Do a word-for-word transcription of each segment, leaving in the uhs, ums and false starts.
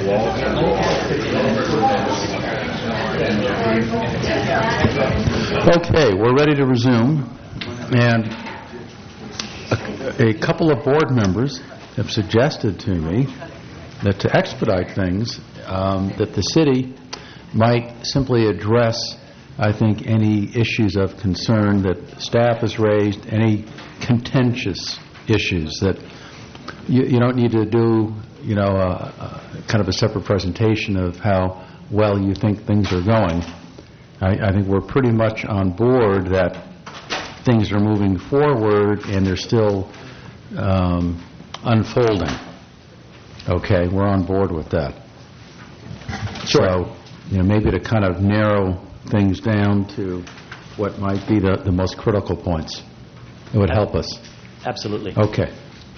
Okay, we're ready to resume, and a, a couple of board members have suggested to me that to expedite things, um, that the city might simply address, I think, any issues of concern that staff has raised, any contentious issues that you, you don't need to do, you know, a, a kind of a separate presentation of how well you think things are going. I, I think we're pretty much on board that things are moving forward and they're still um, unfolding. Okay, we're on board with that. Sure. So, you know, maybe to kind of narrow things down to what might be the, the most critical points. It would help us. Absolutely. Okay.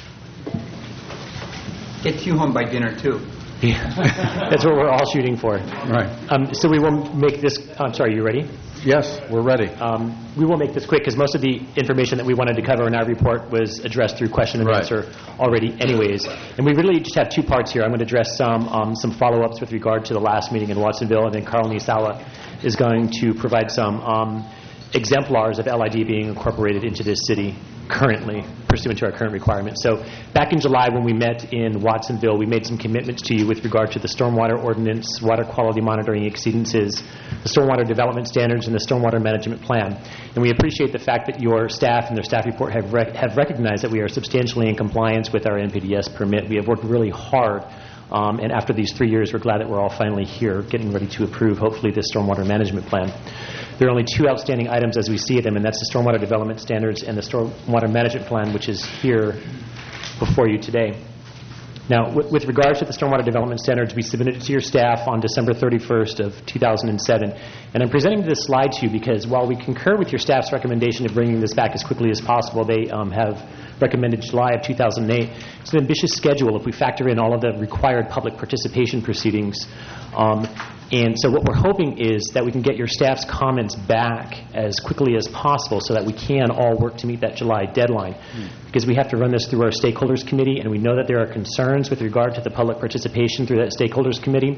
Get you home by dinner, too. Yeah. That's what we're all shooting for. Right. Um, so we will make this, I'm sorry, you ready? Yes, we're ready. Um, we will make this quick because most of the information that we wanted to cover in our report was addressed through question and Right. answer already anyways. And we really just have two parts here. I'm going to address some um, some follow-ups with regard to the last meeting in Watsonville, and then Carl Nisawa is going to provide some um, exemplars of L I D being incorporated into this city currently, pursuant to our current requirements. So back in July when we met in Watsonville, we made some commitments to you with regard to the stormwater ordinance, water quality monitoring exceedances, the stormwater development standards, and the stormwater management plan. And we appreciate the fact that your staff and their staff report have, rec- have recognized that we are substantially in compliance with our N P D S permit. We have worked really hard. Um, and after these three years, we're glad that we're all finally here, getting ready to approve, hopefully, this stormwater management plan. There are only two outstanding items as we see them, and that's the stormwater development standards and the stormwater management plan, which is here before you today. Now, w- with regards to the stormwater development standards, we submitted it to your staff on December thirty-first of two thousand seven. And I'm presenting this slide to you because while we concur with your staff's recommendation of bringing this back as quickly as possible, they um, have recommended July of two thousand eight. It's an ambitious schedule if we factor in all of the required public participation proceedings. Um, and so what we're hoping is that we can get your staff's comments back as quickly as possible so that we can all work to meet that July deadline. Mm. Because we have to run this through our stakeholders committee, and we know that there are concerns with regard to the public participation through that stakeholders committee.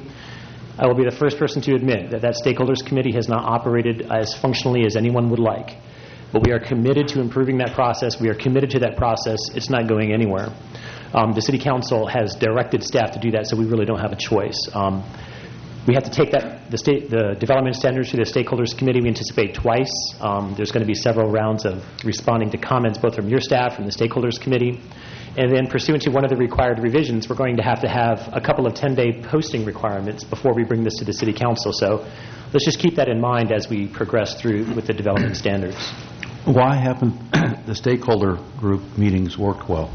I will be the first person to admit that that stakeholders committee has not operated as functionally as anyone would like. But we are committed to improving that process. We are committed to that process. It's not going anywhere. Um, the City Council has directed staff to do that, so we really don't have a choice. Um, we have to take that the state the development standards to the stakeholders committee. We anticipate twice. Um, there's going to be several rounds of responding to comments, both from your staff and the stakeholders committee. And then pursuant to one of the required revisions, we're going to have to have a couple of ten-day posting requirements before we bring this to the City Council. So let's just keep that in mind as we progress through with the development standards. Why haven't the stakeholder group meetings worked well?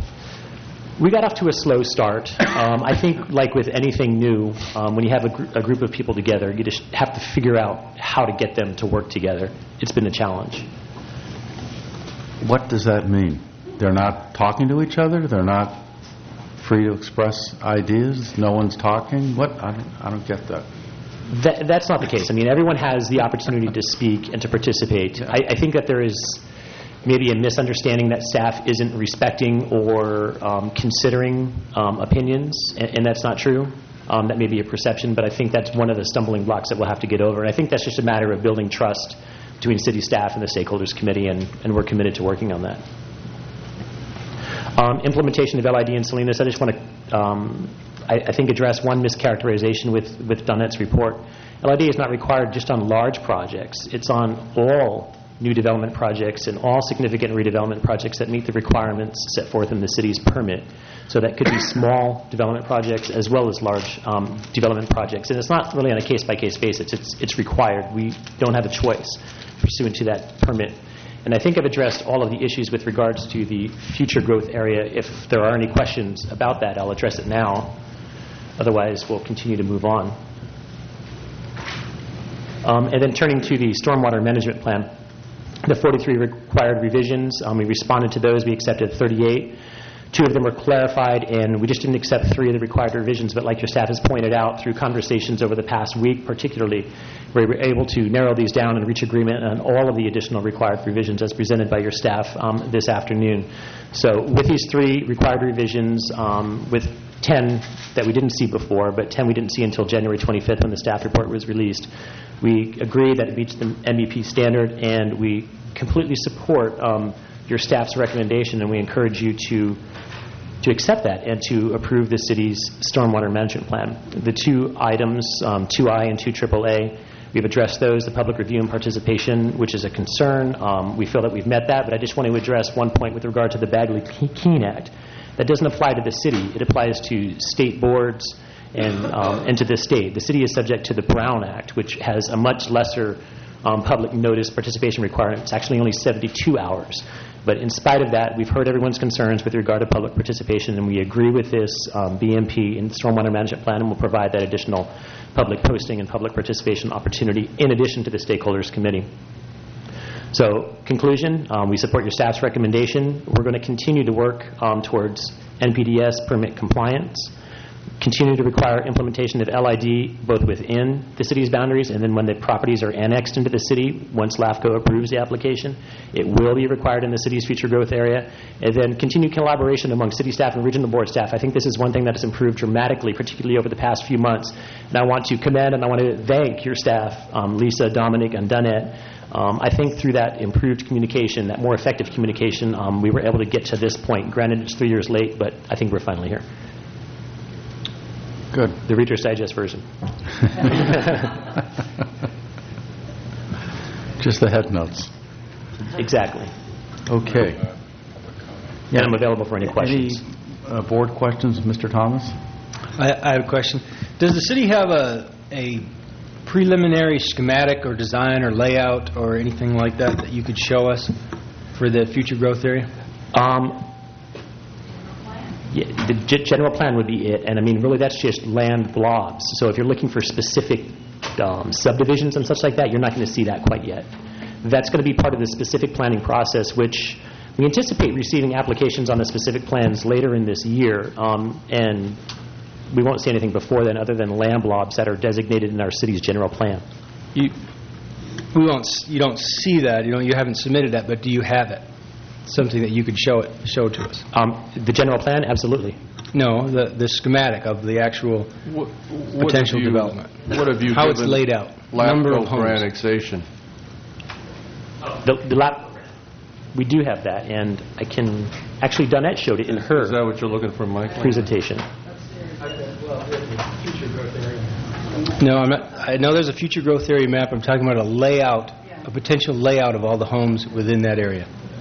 We got off to a slow start. Um, I think, like with anything new, um, when you have a, gr- a group of people together, you just have to figure out how to get them to work together. It's been a challenge. What does that mean? They're not talking to each other? They're not free to express ideas? No one's talking? What? I don't, I don't get that. That, that's not the case. I mean, everyone has the opportunity to speak and to participate. I, I think that there is maybe a misunderstanding that staff isn't respecting or um, considering um, opinions, and, and that's not true. Um, that may be a perception, but I think that's one of the stumbling blocks that we'll have to get over. And I think that's just a matter of building trust between city staff and the stakeholders committee, and, and we're committed to working on that. Um, implementation of L I D in Salinas, I just want to um, I, I think address one mischaracterization with, with Donette's report. L I D is not required just on large projects. It's on all new development projects and all significant redevelopment projects that meet the requirements set forth in the city's permit. So that could be small development projects as well as large um, development projects. And it's not really on a case-by-case basis. It's, it's required. We don't have a choice pursuant to that permit. And I think I've addressed all of the issues with regards to the future growth area. If there are any questions about that, I'll address it now. Otherwise, we'll continue to move on. Um, and then turning to the stormwater management plan, the forty-three required revisions, um, we responded to those. We accepted thirty-eight. Two of them were clarified, and we just didn't accept three of the required revisions. But like your staff has pointed out, through conversations over the past week particularly, we were able to narrow these down and reach agreement on all of the additional required revisions as presented by your staff um, this afternoon. So with these three required revisions, um, with ten that we didn't see before, but ten we didn't see until January twenty-fifth when the staff report was released. We agree that it meets the M V P standard, and we completely support um, your staff's recommendation, and we encourage you to to accept that and to approve the city's stormwater management plan. The two items, um, two I and two triple A, we've addressed those, the public review and participation, which is a concern. Um, we feel that we've met that, but I just want to address one point with regard to the Bagley-Keene Act. That doesn't apply to the city. It applies to state boards and, um, and to the state. The city is subject to the Brown Act, which has a much lesser um, public notice participation requirement. It's actually only seventy-two hours. But in spite of that, we've heard everyone's concerns with regard to public participation, and we agree with this um, B M P in the Stormwater Management Plan, and will provide that additional public posting and public participation opportunity in addition to the Stakeholders Committee. So, conclusion, um, we support your staff's recommendation. We're going to continue to work um, towards N P D S permit compliance, continue to require implementation of L I D both within the city's boundaries and then when the properties are annexed into the city, once LAFCO approves the application, it will be required in the city's future growth area. And then continue collaboration among city staff and regional board staff. I think this is one thing that has improved dramatically, particularly over the past few months. And I want to commend and I want to thank your staff, um, Lisa, Dominic, and Dunette. Um, I think through that improved communication, that more effective communication, um, we were able to get to this point. Granted, it's three years late, but I think we're finally here. Good. The Reader's Digest version. Just the head notes. Exactly. Okay. And I'm available for any questions. Any uh, board questions, Mister Thomas? I, I have a question. Does the city have a, a preliminary schematic or design or layout or anything like that that you could show us for the future growth area? Um, yeah, the g- general plan would be it, and I mean, really, that's just land blobs. So if you're looking for specific um, subdivisions and such like that, you're not going to see that quite yet. That's going to be part of the specific planning process, which we anticipate receiving applications on the specific plans later in this year, um, and we won't see anything before then other than land blobs that are designated in our city's general plan. You, we won't. You don't see that. You know, you haven't submitted that, but do you have it? Something that you could show it, show to us. Um, the general plan, absolutely. No, the the schematic of the actual What, what potential have you, development. What have you How it's given laid out. Number of LAFCO for homes. annexation? The, the lap, we do have that, and I can actually Donette showed it in her Is that what you're looking for, Mike? presentation. No, I'm not. I know there's a future growth area map. I'm talking about a layout, a potential layout of all the homes within that area.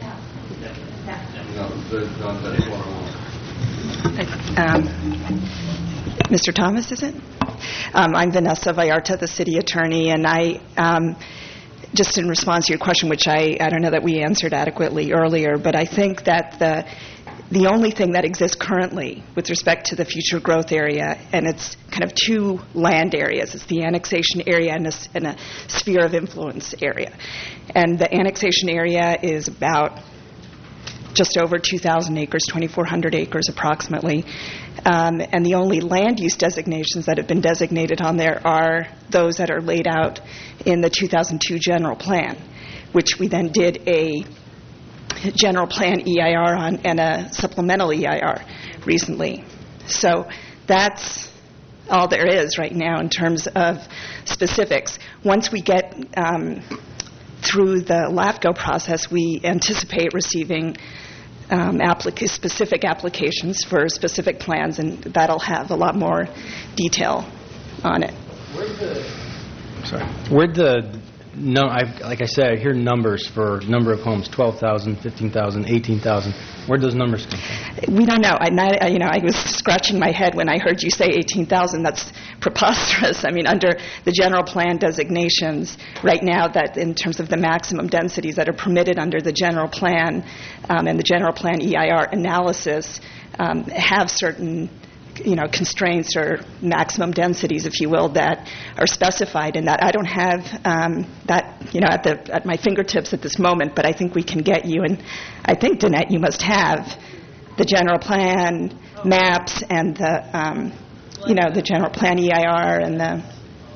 No, there's not that far along. Um, Mister Thomas, is it? Um, I'm Vanessa Vallarta, the city attorney, and I, um, just in response to your question, which I, I don't know that we answered adequately earlier, but I think that the the only thing that exists currently with respect to the future growth area, and it's kind of two land areas. It's the annexation area and a, and a sphere of influence area. And the annexation area is about just over two thousand acres, twenty-four hundred acres approximately. Um, and the only land use designations that have been designated on there are those that are laid out in the two thousand two general plan, which we then did a general plan E I R on and a supplemental E I R recently. So that's all there is right now in terms of specifics. Once we get um, through the LAFCO process, we anticipate receiving um, applica- specific applications for specific plans, and that'll have a lot more detail on it. Where'd the, sorry. Where'd the, no, I, like I said, I hear numbers for number of homes, twelve thousand, fifteen thousand, eighteen thousand. Where'd those numbers come from? We don't know. I, not, you know, I was scratching my head when I heard you say eighteen thousand. That's preposterous. I mean, under the general plan designations, right now, that in terms of the maximum densities that are permitted under the general plan um, and the general plan E I R analysis um, have certain, you know, constraints or maximum densities, if you will, that are specified in that. I don't have um, that, you know, at the at my fingertips at this moment, but I think we can get you. And I think, Danette, you must have the general plan maps and the, um, you know, the general plan E I R and the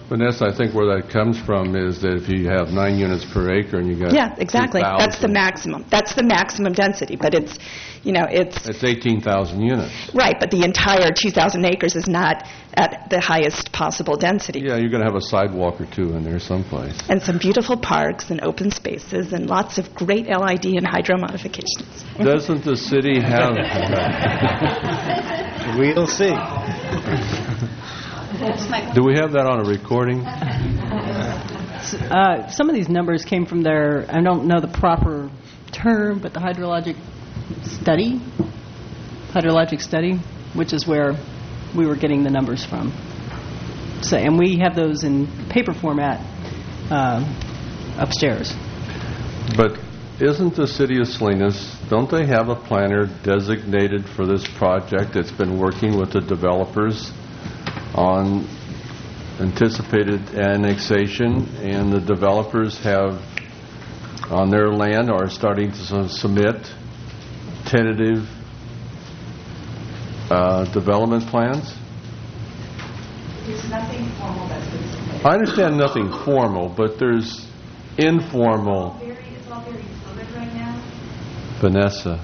Vanessa, I think where that comes from is that if you have nine units per acre and you got Yeah, exactly. That's the two thousand, maximum. That's the maximum density, but it's, you know, it's, It's eighteen thousand units. right, but the entire two thousand acres is not at the highest possible density. Yeah, you're going to have a sidewalk or two in there someplace. And some beautiful parks and open spaces and lots of great L I D and hydro modifications. Doesn't the city have... We'll see. Do we have that on a recording? Uh, some of these numbers came from their, I don't know the proper term, but the hydrologic study, hydrologic study, which is where we were getting the numbers from. So, and we have those in paper format uh, upstairs. But isn't the city of Salinas, don't they have a planner designated for this project that's been working with the developers on anticipated annexation, and the developers have, on their land, are starting to su- submit tentative uh, development plans? There's nothing formal that's been submitted. I understand nothing formal, but there's informal. It's all very fluid right now. Vanessa.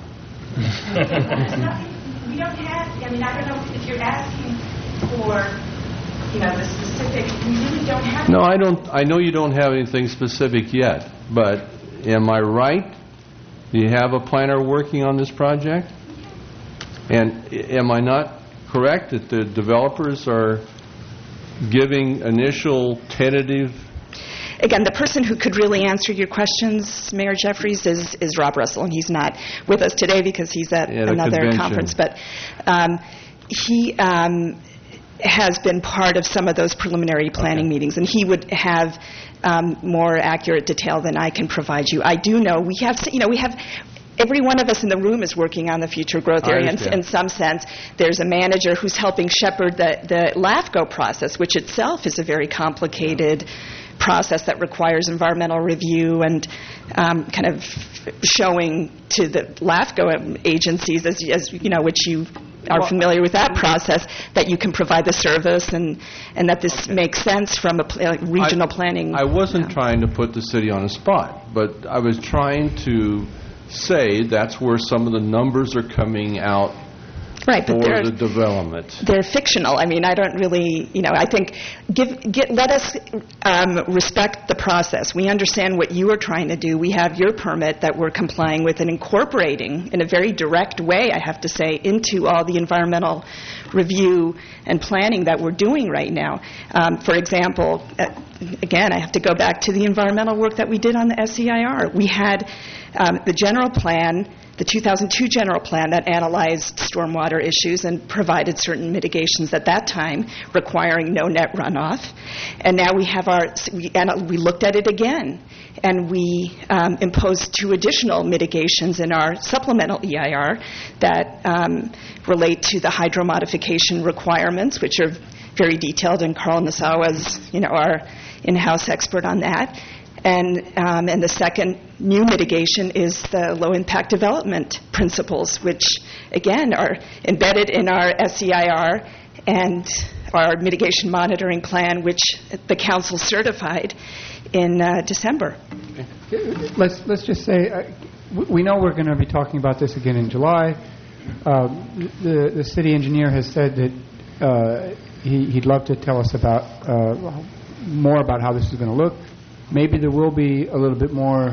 We don't have, I mean, I don't know if you're asking for, you know, the specific, we really don't have. No, I don't. I know you don't have anything specific yet, but am I right? Do you have a planner working on this project? And i- am I not correct that the developers are giving initial tentative? Again, the person who could really answer your questions, Mayor Jeffries, is, is Rob Russell, and he's not with us today because he's at At a another convention. conference. But um, he um, has been part of some of those preliminary planning Okay. meetings, and he would have um, more accurate detail than I can provide you. I do know we have, you know, we have. Every one of us in the room is working on the future growth I area in, understand. in some sense. There's a manager who's helping shepherd the, the LAFCO process, which itself is a very complicated process that requires environmental review and um, kind of showing to the LAFCO agencies, as, as you know, which you are Well, familiar with that process, that you can provide the service and, and that this makes sense from a pl- like regional I- planning. I wasn't yeah. trying to put the city on a spot, but I was trying to say that's where some of the numbers are coming out Right, but for they're, the development. they're fictional. I mean, I don't really, you know, I think give, get, let us um, respect the process. We understand what you are trying to do. We have your permit that we're complying with and incorporating in a very direct way, I have to say, into all the environmental review and planning that we're doing right now. Um, for example, uh, again, I have to go back to the environmental work that we did on the S E I R. We had um, the general plan, the two thousand two general plan that analyzed stormwater issues and provided certain mitigations at that time, requiring no net runoff. And now we have our, we, and we looked at it again, and we um, imposed two additional mitigations in our supplemental E I R that um, relate to the hydro modification requirements, which are very detailed, and Carl Nasawa is, you know, our in-house expert on that. And, um, and the second new mitigation is the low-impact development principles, which, again, are embedded in our S E I R and our mitigation monitoring plan, which the council certified in uh, December. Let's let's just say, uh, w- we know we're going to be talking about this again in July. Um, the the city engineer has said that uh, he, he'd love to tell us about uh, more about how this is going to look. Maybe there will be a little bit more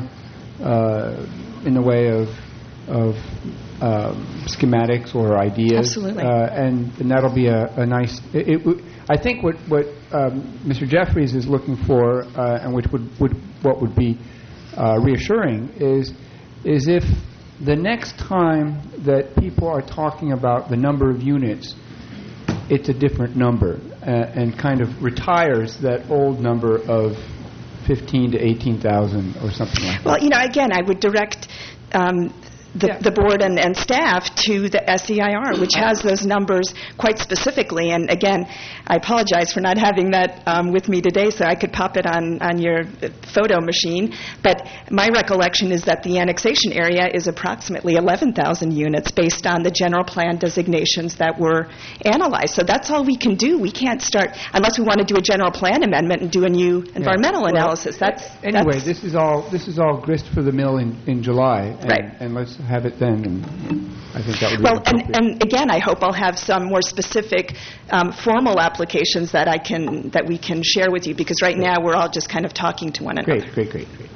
uh, in the way of of uh, schematics or ideas. Absolutely. Uh, and, and that'll be a, a nice. It, it, w- I think what what um, Mister Jeffries is looking for, uh, and which would, would what would be uh, reassuring, is is if the next time that people are talking about the number of units, it's a different number, uh, and kind of retires that old number of fifteen to eighteen thousand or something like that. Well, you know, again, I would direct um, the, Yeah. the board and, and staff to the S E I R, which has those numbers quite specifically. And again, I apologize for not having that um, with me today so I could pop it on, on your photo machine. But my recollection is that the annexation area is approximately eleven thousand units based on the general plan designations that were analyzed. So that's all we can do. We can't start, unless we want to do a general plan amendment and do a new environmental Well, analysis. That's Anyway, that's, this is all, this is all grist for the mill in, in July. and- Right. And let's have it then, and I think that would be well, and, appropriate. and again, I hope I'll have some more specific um, formal applications that I can, that we can share with you, because right now we're all just kind of talking to one another. Great, great, great, great.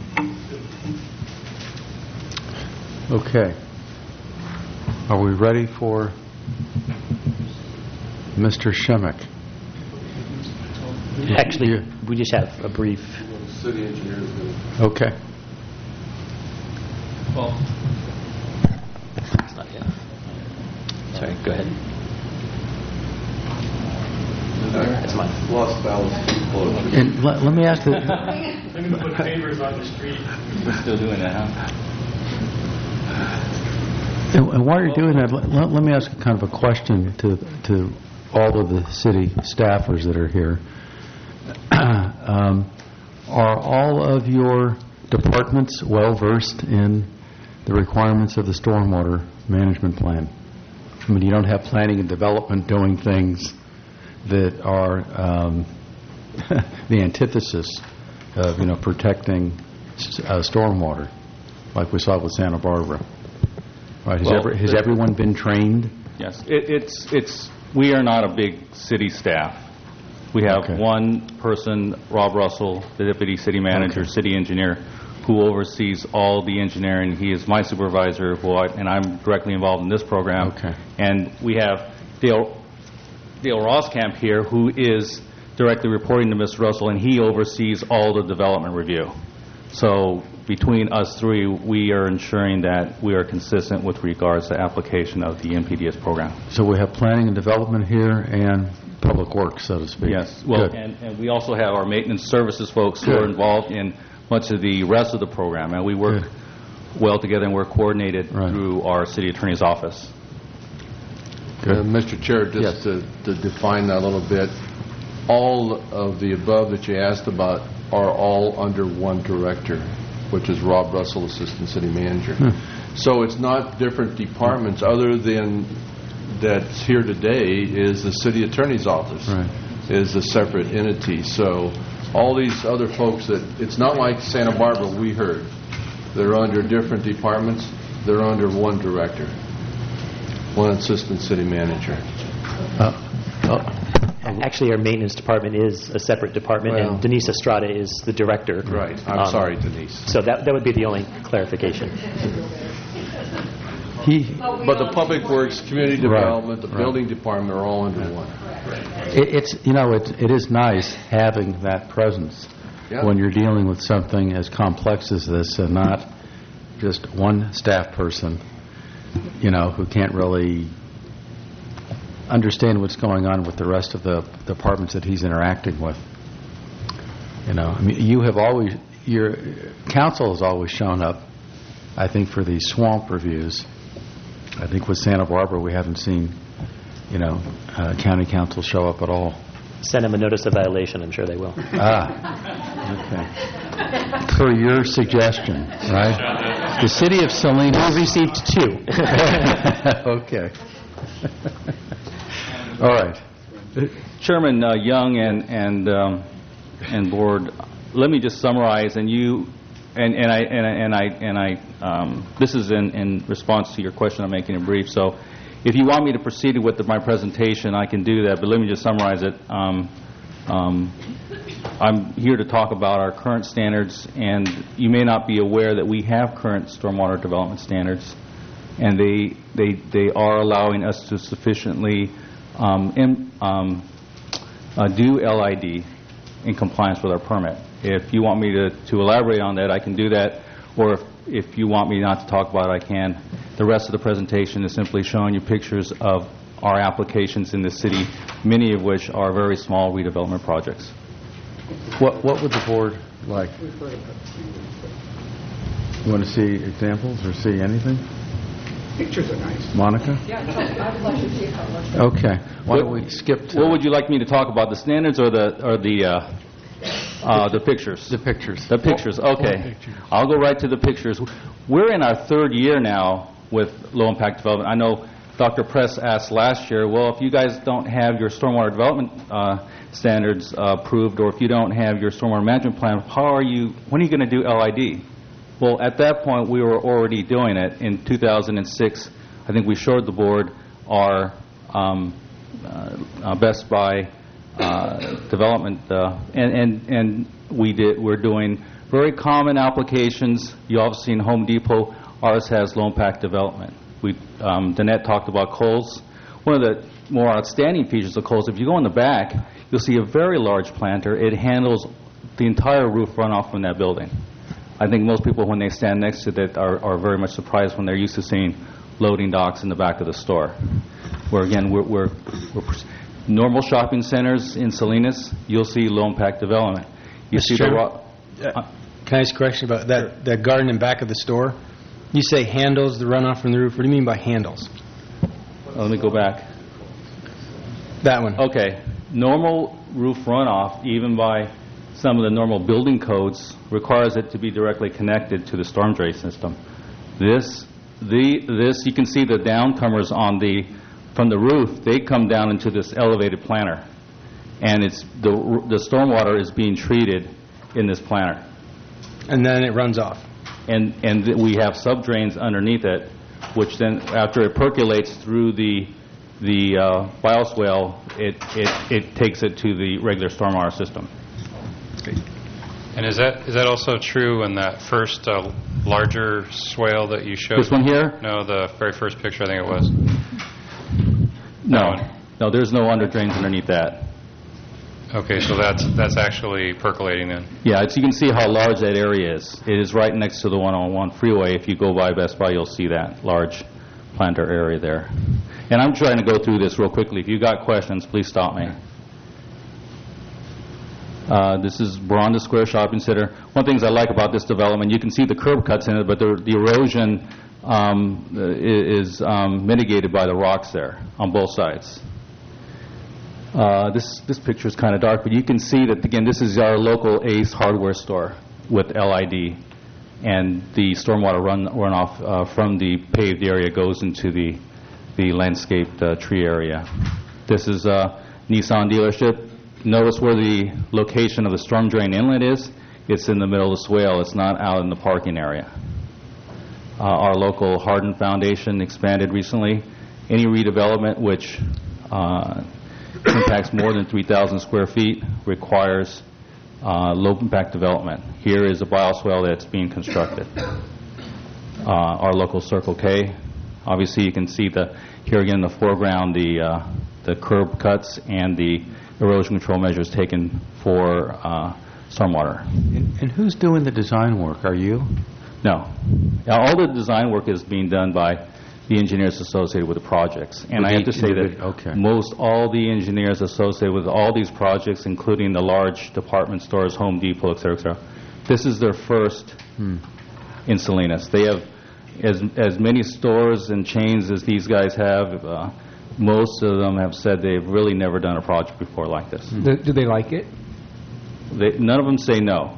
Okay. Are we ready for Mister Shemek? Actually, You- we just have a brief... City engineers. Okay. It's not yet. Sorry, go ahead. It's mine. Lost Valley Street closure. And let, let me ask the, Still doing that, huh? and, and while you're doing that, let, let let me ask kind of a question to to all of the city staffers that are here. um, are all of your departments well versed in the requirements of the stormwater management plan? I mean, you don't have planning and development doing things that are um, the antithesis of, you know, protecting uh, stormwater, like we saw with Santa Barbara. Right? Has, Well, every, has the- everyone been trained? Yes. It, it's, it's, we are not a big city staff. We have Okay. one person, Rob Russell, the deputy city manager, Okay. city engineer, who oversees all the engineering. He is my supervisor, who I, and I'm directly involved in this program. Okay. And we have Dale, Dale Roskamp here, who is directly reporting to Mister Russell, and he oversees all the development review. So between us three, we are ensuring that we are consistent with regards to application of the N P D S program. So we have planning and development here and public works, so to speak. Yes, well, Good. and, and we also have our maintenance services folks who are Good. involved in much of the rest of the program, and we work Good. well together, and we're coordinated Right. through our city attorney's office. Good. Uh, Mister Chair, just Yes. to to define that a little bit, all of the above that you asked about are all under one director, which is Rob Russell, Assistant City Manager. Hmm. So it's not different departments, other than that's here today is the City Attorney's Office. Right. Is a separate entity. So all these other folks that, it's not like Santa Barbara we heard. They're under different departments. They're under one director, one assistant city manager. Uh, oh, Actually, our maintenance department is a separate department, Well- and Denise Estrada is the director. Right. I'm Um, sorry, Denise. So that that would be the only clarification. he, But the Public Works, Community Right, Development, the right. Building Department are all under one. it, it's, you know, it, it is nice having that presence Yeah. when you're dealing with something as complex as this and not just one staff person, you know, who can't really understand what's going on with the rest of the departments that he's interacting with. You know, I mean, you have always, your council has always shown up, I think, for these swamp reviews. I think with Santa Barbara, we haven't seen, you know, uh, county council show up at all. Send them a notice of violation. I'm sure they will. Ah, okay. Per your suggestion, right? The city of Salinas. We received two. Okay. All right. Chairman uh, Young and and um, and board, let me just summarize, and you and and I and I and I, and I um, this is in, in response to your question. I'm making it brief. So, if you want me to proceed with the, my presentation, I can do that. But let me just summarize it. Um, um, I'm here to talk about our current standards, and you may not be aware that we have current stormwater development standards, and they they they are allowing us to sufficiently um, in, um, uh, do L I D in compliance with our permit. If you want me to, to elaborate on that, I can do that, or if, if you want me not to talk about it, I can. The rest of the presentation is simply showing you pictures of our applications in the city, many of which are very small redevelopment projects. What what would the board like? You want to see examples or see anything? Pictures are nice. Monica? Okay. Why don't we skip to... What would you like me to talk about, the standards or the, or the, uh, uh, the pictures? The pictures. The pictures, okay. I'll go right to the pictures. We're in our third year now with low-impact development. I know Doctor Press asked last year, well, if you guys don't have your stormwater development uh, standards uh, approved, or if you don't have your stormwater management plan, how are you, when are you going to do L I D? Well, at that point, we were already doing it. In two thousand six, I think we showed the board our um, uh, uh, Best Buy uh, development, uh, and, and, and we did, we're doing very common applications. You all have seen Home Depot. Ours has low-impact development. We, um, Danette talked about Kohl's. One of the more outstanding features of Kohl's, if you go in the back, you'll see a very large planter. It handles the entire roof runoff from that building. I think most people, when they stand next to it, are, are very much surprised when they're used to seeing loading docks in the back of the store. Where, again, we're, we're, we're normal shopping centers in Salinas, you'll see low-impact development. You Mister see the Chairman, ro- uh, Can I ask a question about that, that garden in back of the store? You say handles the runoff from the roof. What do you mean by handles? Let me go back. That one. Okay. Normal roof runoff, even by some of the normal building codes, requires it to be directly connected to the storm drain system. This, the, this, you can see the downcomers on the, from the roof, they come down into this elevated planter. And it's, the, the stormwater is being treated in this planter. And then it runs off. And, and th- we have sub-drains underneath it, which then, after it percolates through the, the uh, bioswale, it, it, it takes it to the regular stormwater system. And is that is that also true in that first uh, larger swale that you showed? This one here? No, the very first picture, I think it was. No. No. No, there's no under drains underneath that. Okay, so that's that's actually percolating then. Yeah, it's, you can see how large that area is. It is right next to the one oh one freeway. If you go by Best Buy, you'll see that large planter area there. And I'm trying to go through this real quickly. If you've got questions, please stop me. Uh, this is Baronda Square Shopping Center. One of the things I like about this development, you can see the curb cuts in it, but the, the erosion um, is um, mitigated by the rocks there on both sides. Uh, this this picture is kind of dark, but you can see that, again, this is our local Ace hardware store with L I D, and the stormwater run runoff uh, from the paved area goes into the the landscaped uh, tree area. This is a Nissan dealership. Notice where the location of the storm drain inlet is. It's in the middle of the swale. It's not out in the parking area. Uh, our local Hardin Foundation expanded recently. Any redevelopment which uh, impacts more than three thousand square feet requires uh, low-impact development. Here is a bioswale that's being constructed. Uh, our local Circle K. Obviously, you can see the here again in the foreground the uh, the curb cuts and the erosion control measures taken for uh, stormwater. And, and who's doing the design work? Are you? No. Now, all the design work is being done by the engineers associated with the projects. And With I have the to say that individ- okay. most all the engineers associated with all these projects, including the large department stores, Home Depot, et cetera, et cetera, this is their first Hmm. in Salinas. They have as as many stores and chains as these guys have. Uh, most of them have said they've really never done a project before like this. Do, do they like it? They, none of them say no.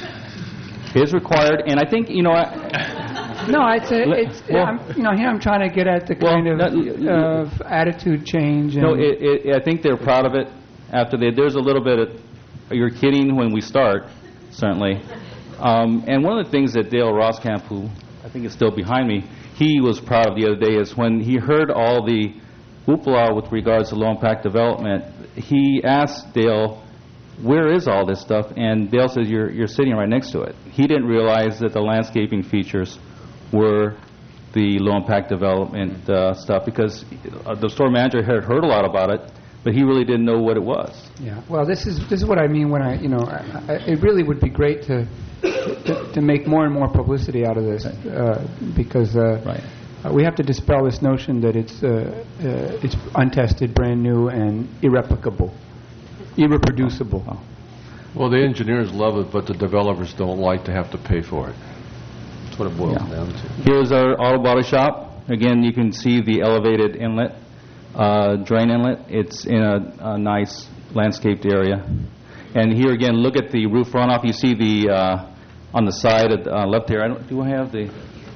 It's required, and I think, you know, I, No, it's a, Let- it's well- I'm, you know here I'm trying to get at the Well, kind of, that- of attitude change. And no, it, it, I think they're proud of it. After they, there's a little bit of, you're kidding when we start, certainly. Um, and one of the things that Dale Roskamp, who I think is still behind me, he was proud of the other day is when he heard all the hoopla with regards to low-impact development, he asked Dale, where is all this stuff? And Dale says, you're, you're sitting right next to it. He didn't realize that the landscaping features were the low-impact development uh, stuff because uh, the store manager had heard a lot about it, but he really didn't know what it was. Yeah. Well, this is this is what I mean when I you know I, I, it really would be great to, to to make more and more publicity out of this uh, because uh, Right. uh, we have to dispel this notion that it's uh, uh, it's untested, brand new, and irreplicable, irreproducible. Oh. Well, the engineers love it, but the developers don't like to have to pay for it. That's what it boils Yeah. down to. Here's our auto body shop. Again, you can see the elevated inlet, uh, drain inlet. It's in a, a nice landscaped area. And here again, look at the roof runoff. You see the, uh, on the side of the, uh, left here, I don't, do I have the,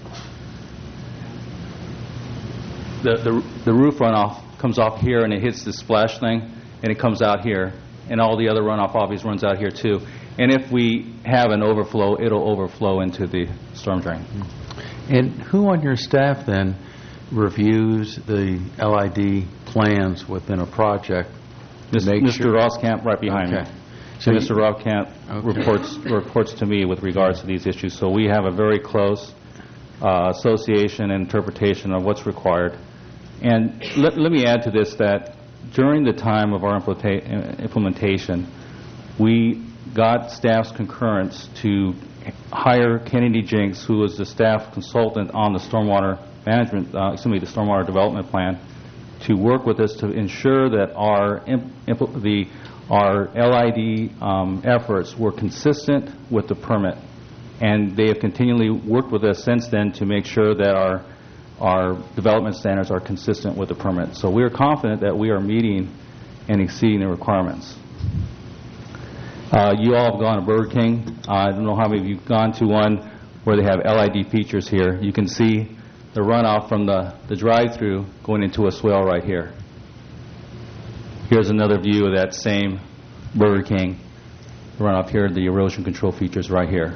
the, the, the roof runoff comes off here and it hits the splash thing and it comes out here. And all the other runoff obviously runs out here too. And if we have an overflow, it'll overflow into the storm drain. And who on your staff then reviews the L I D plans within a project? to make Mister sure- Roskamp right behind Okay. me. So So you- Mister Roskamp Okay. reports reports to me with regards to these issues. So we have a very close uh, association and interpretation of what's required. And let, let me add to this that during the time of our impleta- implementation, we got staff's concurrence to hire Kennedy Jinks, who was the staff consultant on the stormwater management, uh, excuse me, the stormwater development plan, to work with us to ensure that our imp- impl- the our L I D um, efforts were consistent with the permit. And they have continually worked with us since then to make sure that our our development standards are consistent with the permit. So we are confident that we are meeting and exceeding the requirements. Uh, you all have gone to Burger King. Uh, I don't know how many of you have gone to one where they have L I D features here. You can see the runoff from the, the drive-through going into a swale right here. Here's another view of that same Burger King. The runoff here, the erosion control features right here.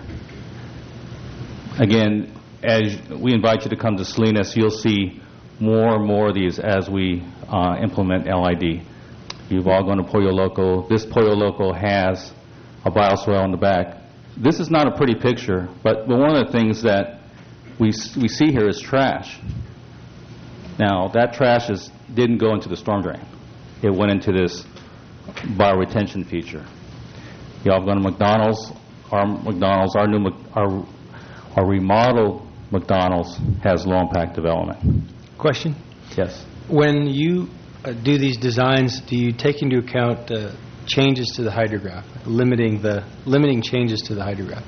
Again, as we invite you to come to Salinas, you'll see more and more of these as we uh, implement L I D. You've all gone to Pollo Loco. This Pollo Loco has a bioswale in the back. This is not a pretty picture, but, but one of the things that we we see here is trash. Now, that trash is, didn't go into the storm drain. It went into this bioretention feature. Y'all have gone to McDonald's. Our McDonald's, our new, Mc- our, our remodeled McDonald's has low-impact development. Question? Yes. When you uh, do these designs, do you take into account uh, changes to the hydrograph, limiting the limiting changes to the hydrograph?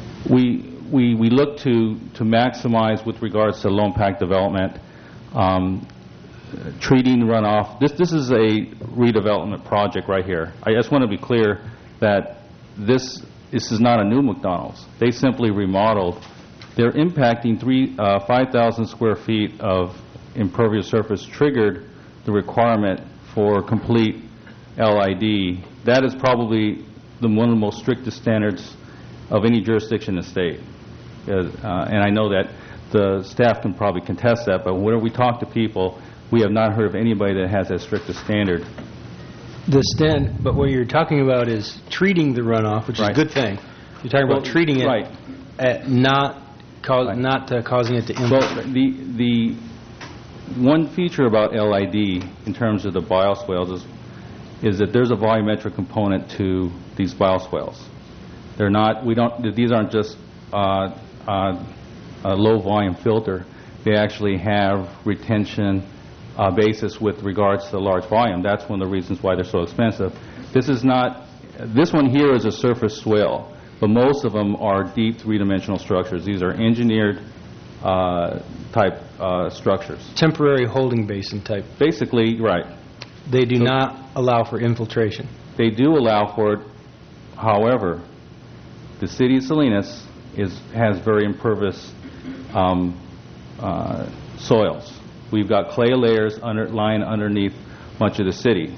We we we look to to maximize with regards to low-impact development, um, treating runoff. This this is a redevelopment project right here. I just want to be clear that this this is not a new McDonald's. They simply remodeled. They're impacting three uh, five thousand square feet of impervious surface, triggered the requirement for complete L I D. That is probably the one of the most strictest standards of any jurisdiction in the state. Uh, uh, and I know that the staff can probably contest that, but when we talk to people, we have not heard of anybody that has that strict a standard. The stand, but what you're talking about is treating the runoff, which Right. is a good thing. You're talking about Well, treating it, right. at not cause, Right. not uh, causing it to Well, impact. the the one feature about L I D in terms of the bioswales is is that there's a volumetric component to these bioswales. They're not. We don't. These aren't just uh, uh, a low volume filter. They actually have retention uh, basis with regards to the large volume. That's one of the reasons why they're so expensive. This is not. This one here is a surface swale, but most of them are deep three-dimensional structures. These are engineered uh, type uh, structures. Temporary holding basin type. Basically, right. They do So- not allow for infiltration. They do allow for it. However, the city of Salinas is has very impervious um, uh, soils. We've got clay layers under, lying underneath much of the city.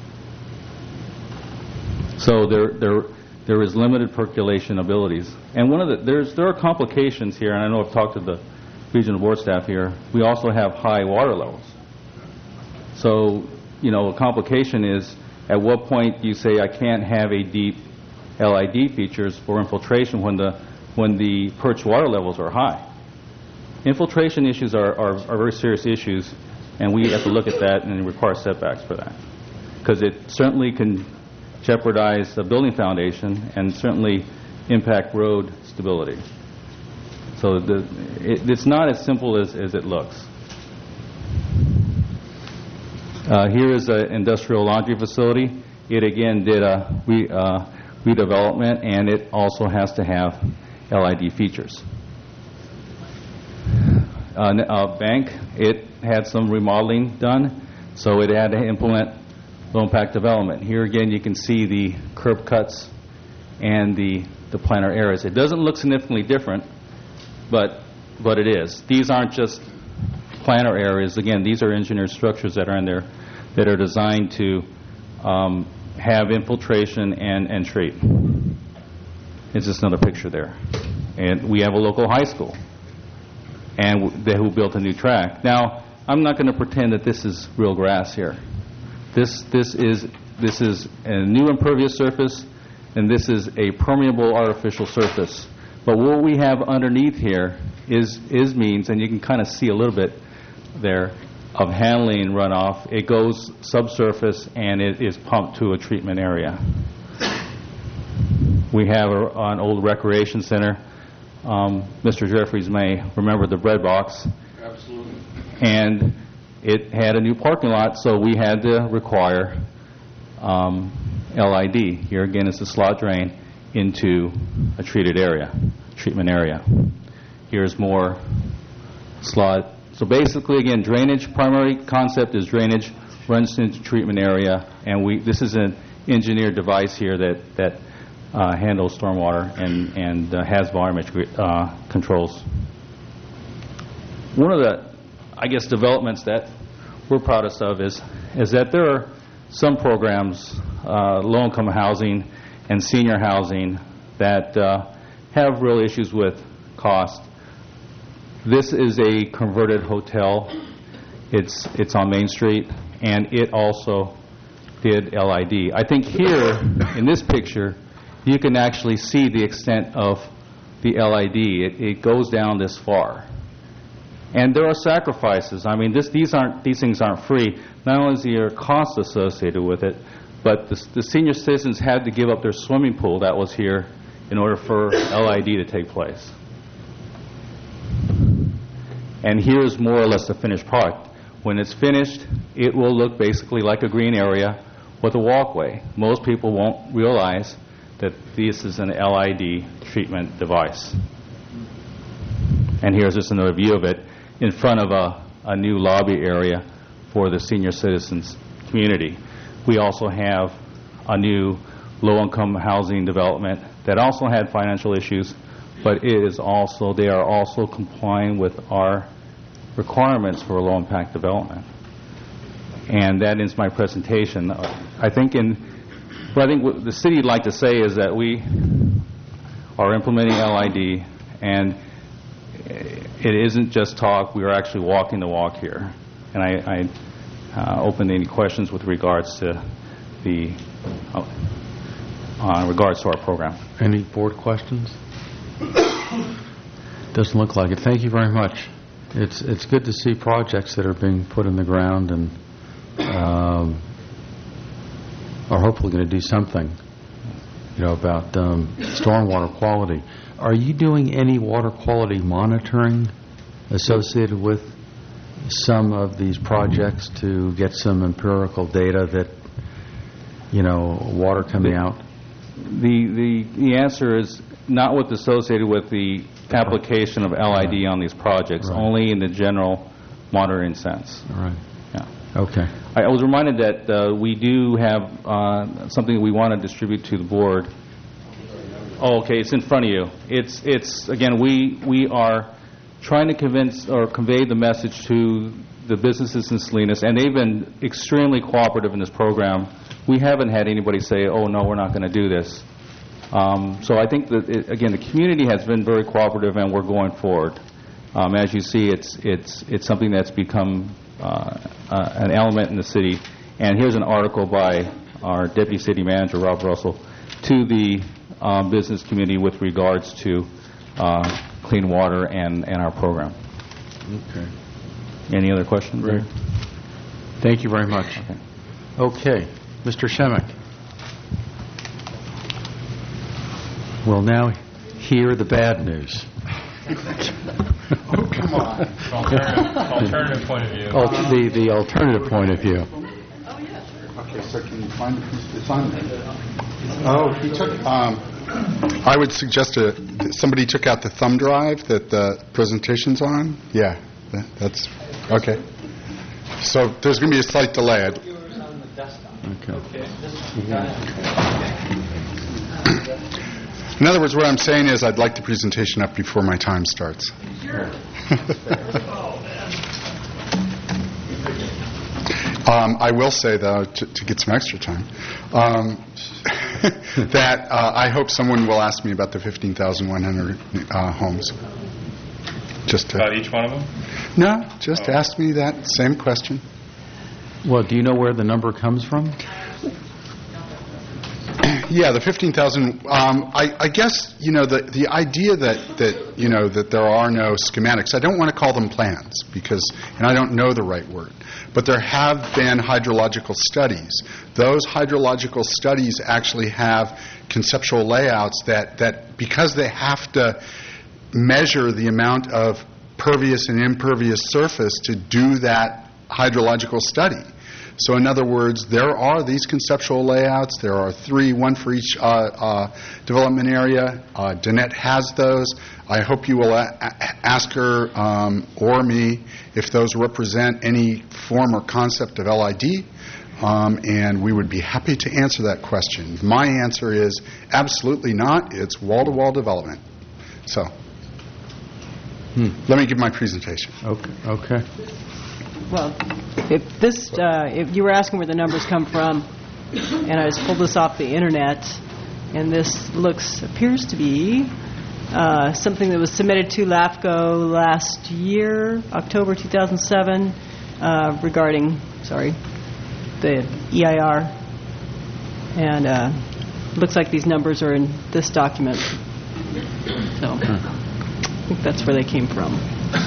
So there there there is limited percolation abilities. And one of the there's there are complications here, and I know I've talked to the regional board staff here. We also have high water levels. So, you know, a complication is at what point do you say I can't have a deep L I D features for infiltration when the when the perch water levels are high. Infiltration issues are, are, are very serious issues, and we have to look at that and require setbacks for that, because it certainly can jeopardize the building foundation and certainly impact road stability. So the, it, it's not as simple as, as it looks. Uh, here is an industrial laundry facility. It again did a re, uh, redevelopment, and it also has to have L I D features. uh, n- uh, bank, it had some remodeling done, so it had to implement low-impact development. Here again, you can see the curb cuts and the, the planter areas. It doesn't look significantly different, but but it is. These aren't just planter areas. Again, these are engineered structures that are in there that are designed to um, have infiltration and, and treat. It's just another picture there. And we have a local high school and w- they, who built a new track. Now, I'm not going to pretend that this is real grass here. This this is this is a new impervious surface, and this is a permeable artificial surface. But what we have underneath here is is means, and you can kind of see a little bit there, of handling runoff. It goes subsurface and it is pumped to a treatment area. We have a, an old recreation center. Um, Mister Jeffries may remember the bread box. Absolutely. And it had a new parking lot, so we had to require um, L I D. Here again is the slot drain into a treated area, treatment area. Here's more slot. So basically, again, drainage, primary concept is drainage, runs into treatment area, and we this is an engineered device here that, that uh, handles stormwater and, and uh, has volumetric uh, controls. One of the, I guess, developments that we're proudest of is is that there are some programs, uh, low-income housing and senior housing, that uh, have real issues with cost. This is a converted hotel. It's it's on Main Street, and it also did L I D. I think here, in this picture, you can actually see the extent of the L I D. It, it goes down this far. And there are sacrifices. I mean, this, these aren't these things aren't free. Not only is there cost associated with it, but the, the senior citizens had to give up their swimming pool that was here in order for L I D to take place. And here's more or less the finished product. When it's finished, it will look basically like a green area with a walkway. Most people won't realize that this is an L I D treatment device. And here's just another view of it in front of a, a new lobby area for the senior citizens community. We also have a new low-income housing development that also had financial issues, but it is also, they are also complying with our requirements for low-impact development. And that ends my presentation. I think in, what I think what the city would like to say is that we are implementing L I D, and it isn't just talk, we are actually walking the walk here. And I, I uh, open any questions with regards to the, uh, uh, regards to our program. Any board questions? Doesn't look like it. Thank you very much. It's it's good to see projects that are being put in the ground and um, are hopefully going to do something, you know, about um, stormwater quality. Are you doing any water quality monitoring associated with some of these projects to get some empirical data that, you know, water coming out? The, the, the answer is not what's associated with the application of L I D on these projects, Right. only in the general monitoring sense. All right. Yeah. Okay. I, I was reminded that uh, we do have uh, something we want to distribute to the board. Oh, okay, it's in front of you. It's, it's again, we, we are trying to convince or convey the message to the businesses in Salinas, and they've been extremely cooperative in this program. We haven't had anybody say, oh, no, we're not going to do this. Um, so I think that, it, again, the community has been very cooperative, and we're going forward. Um, as you see, it's, it's, it's something that's become uh, uh, an element in the city. And here's an article by our Deputy City Manager, Rob Russell, to the um, business community with regards to uh, clean water and, and our program. Okay. Any other questions? Great. Thank you very much. Okay. Okay. Mister Shemek. We'll now hear the bad news. Oh, come on. Alternative, alternative point of view. Al- the, the alternative point of view. Okay, so can you find it? It's on there. Oh, he took, um, I would suggest a, somebody took out the thumb drive that the presentation's on. Yeah, That- That's, okay. So there's going to be a slight delay. I'd- In other words, what I'm saying is I'd like the presentation up before my time starts. um, I will say, though, to, to get some extra time, um, that uh, I hope someone will ask me about the fifteen thousand one hundred uh, homes. Just to, About each one of them? no, just ask me that same question. Well, do you know where the number comes from? Yeah, the fifteen thousand. Um, I, I guess you know the the idea that, that you know that there are no schematics. I don't want to call them plans because, and I don't know the right word, but there have been hydrological studies. Those hydrological studies actually have conceptual layouts that that because they have to measure the amount of pervious and impervious surface to do that hydrological study. So in other words, there are these conceptual layouts. There are three, one for each uh, uh, development area. Uh, Danette has those. I hope you will a- a- ask her um, or me if those represent any form or concept of L I D, um, and we would be happy to answer that question. My answer is absolutely not. It's wall-to-wall development. So hmm. let me give my presentation. Okay. Okay. Well, if this, uh, if you were asking where the numbers come from, and I just pulled this off the internet, and this looks, appears to be uh, something that was submitted to LAFCO last year, October two thousand seven, uh, regarding, sorry, the E I R. And uh, looks like these numbers are in this document. So I think that's where they came from.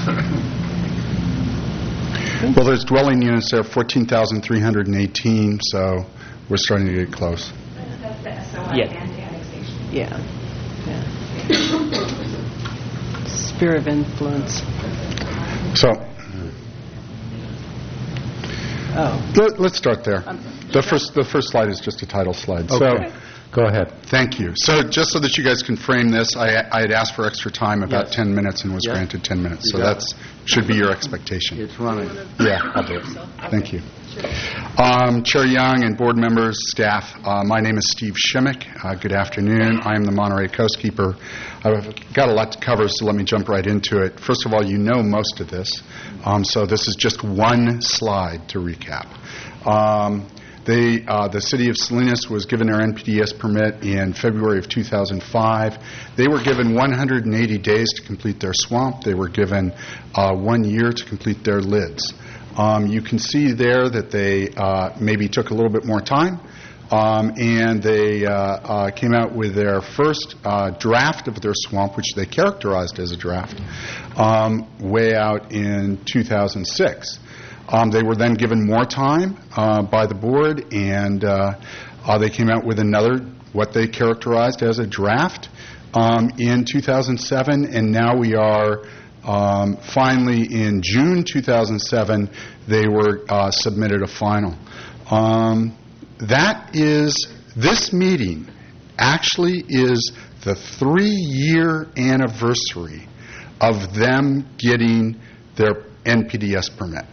Well, there's dwelling units there, fourteen thousand three hundred eighteen, so we're starting to get close. That's the S O I Yeah. and annexation. Yeah. yeah. Sphere of influence. So Oh. let, let's start there. The first, the first slide is just a title slide. Okay. So, Go ahead. thank you. So just so that you guys can frame this, I, I had asked for extra time, about Yes. ten minutes, and was Yes. granted ten minutes. You So got that's should be your expectation. It's running. Yeah, I'll do it. Thank you. Um, Chair Young and board members, staff, uh, my name is Steve Shimmick. Uh, good afternoon. I am the Monterey Coastkeeper. I've got a lot to cover, so let me jump right into it. First of all, you know most of this, um, so this is just one slide to recap. Um, They, uh, the city of Salinas was given their N P D E S permit in February of two thousand five. They were given one hundred eighty days to complete their swamp. They were given uh, one year to complete their lids. Um, you can see there that they uh, maybe took a little bit more time, um, and they uh, uh, came out with their first uh, draft of their swamp, which they characterized as a draft, um, way out in two thousand six. Um, they were then given more time uh, by the board, and uh, uh, they came out with another, what they characterized as a draft um, in two thousand seven, and now we are um, finally in June two thousand seven, they were uh, submitted a final. Um, that is, this meeting actually is the three-year anniversary of them getting their N P D E S permit.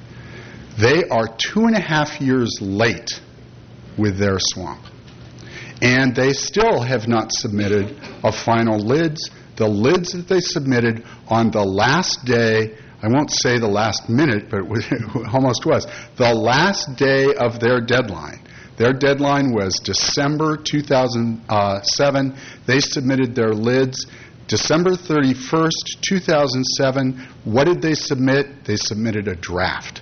They are two and a half years late with their swamp. And they still have not submitted a final lids. The lids that they submitted on the last day, I won't say the last minute, but it almost was, the last day of their deadline. Their deadline was December two thousand seven. They submitted their lids December thirty-first, two thousand seven. What did they submit? They submitted a draft.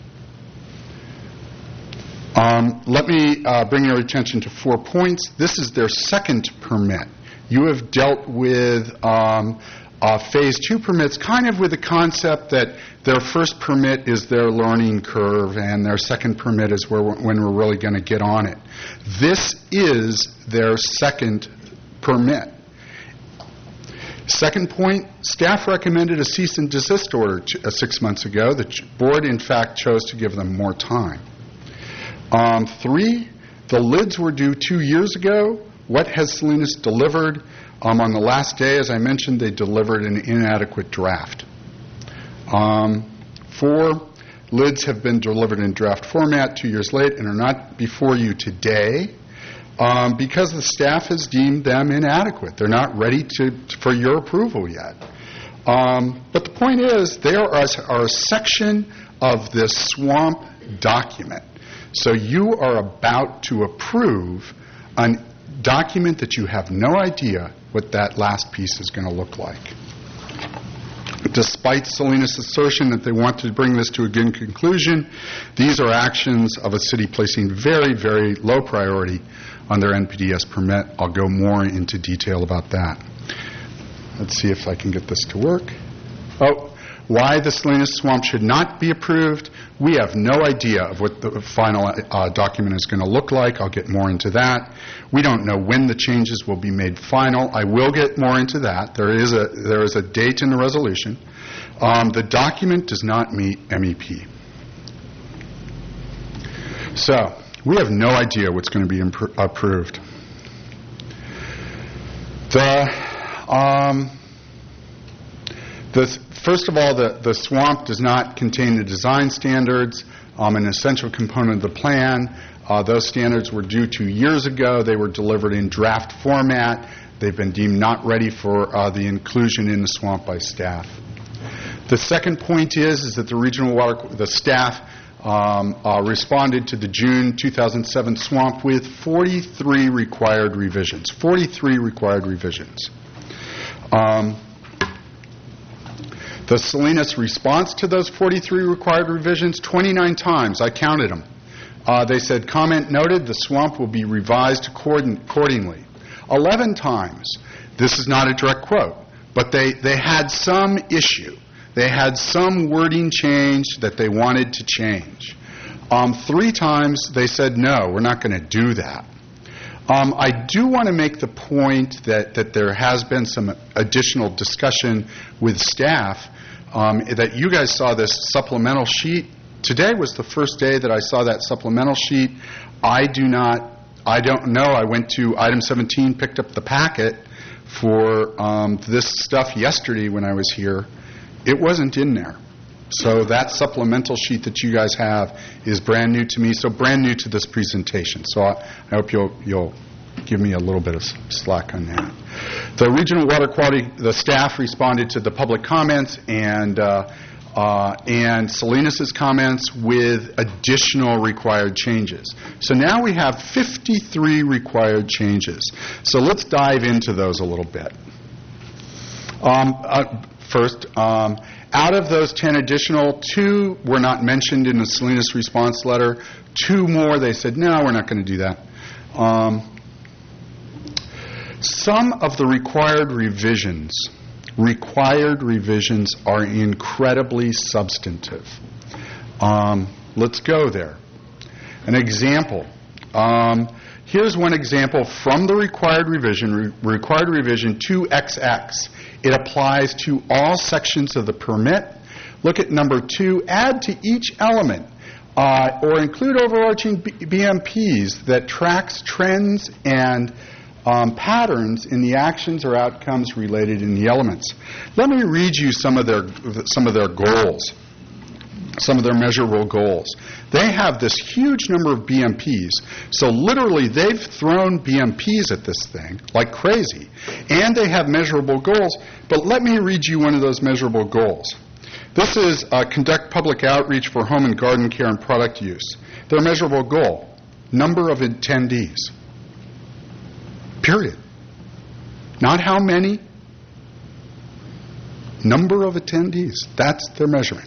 Um, let me uh, bring your attention to four points. This is their second permit. You have dealt with um, uh, phase two permits kind of with the concept that their first permit is their learning curve and their second permit is where we're, when we're really going to get on it. This is their second permit. Second point, staff recommended a cease and desist order t- uh, six months ago. The ch- board, in fact, chose to give them more time. Um, three, the lids were due two years ago. What has Salinas delivered? Um, on the last day, as I mentioned, they delivered an inadequate draft. Um, Four, lids have been delivered in draft format two years late and are not before you today um, because the staff has deemed them inadequate. They're not ready to, for your approval yet. Um, but the point is, they are a, are a section of this swamp document. So you are about to approve a document that you have no idea what that last piece is going to look like. Despite Salinas' assertion that they want to bring this to a good conclusion, these are actions of a city placing very, very low priority on their N P D E S permit. I'll go more into detail about that. Let's see if I can get this to work. Oh, why the Salinas Swamp should not be approved, we have no idea of what the final uh, document is going to look like. I'll get more into that. We don't know when the changes will be made final. I will get more into that. There is a, there is a date in the resolution. Um, the document does not meet M E P. So, we have no idea what's going to be impro- approved. The... Um, The, first of all, the, the swamp does not contain the design standards, um, an essential component of the plan. Uh, those standards were due two years ago. They were delivered in draft format. They've been deemed not ready for uh, the inclusion in the swamp by staff. The second point is, is that the regional water, the staff um, uh, responded to the June two thousand seven swamp with forty-three required revisions. forty-three required revisions. Um, The Salinas response to those forty-three required revisions, twenty-nine times, I counted them. Uh, they said, comment noted, the swamp will be revised accordingly. eleven times, this is not a direct quote, but they, they had some issue. They had some wording change that they wanted to change. Um, three times, they said, no, we're not going to do that. Um, I do want to make the point that, that there has been some additional discussion with staff, um, that you guys saw this supplemental sheet. Today was the first day that I saw that supplemental sheet. I do not, I don't know. I went to item seventeen, picked up the packet for um, this stuff yesterday when I was here. It wasn't in there. So that supplemental sheet that you guys have is brand new to me, so brand new to this presentation. So I, I hope you'll, you'll give me a little bit of slack on that. The regional water quality, the staff responded to the public comments and uh, uh, and Salinas' comments with additional required changes. So now we have fifty-three required changes. So let's dive into those a little bit. Um, uh, first, um, out of those ten additional, two were not mentioned in the Salinas response letter. Two more, they said, no, we're not going to do that. Um, some of the required revisions, required revisions are incredibly substantive. Um, let's go there. An example. Um, here's one example from the required revision, re- required revision two X X. It applies to all sections of the permit. Look at number two. Add to each element uh, or include overarching B- BMPs that tracks trends and um, patterns in the actions or outcomes related in the elements. Let me read you some of their some of their goals, some of their measurable goals. They have this huge number of B M Ps. So literally, they've thrown B M Ps at this thing like crazy. And they have measurable goals. But let me read you one of those measurable goals. This is uh, conduct public outreach for home and garden care and product use. Their measurable goal, number of attendees. Period. Not how many. Number of attendees. That's their measurement.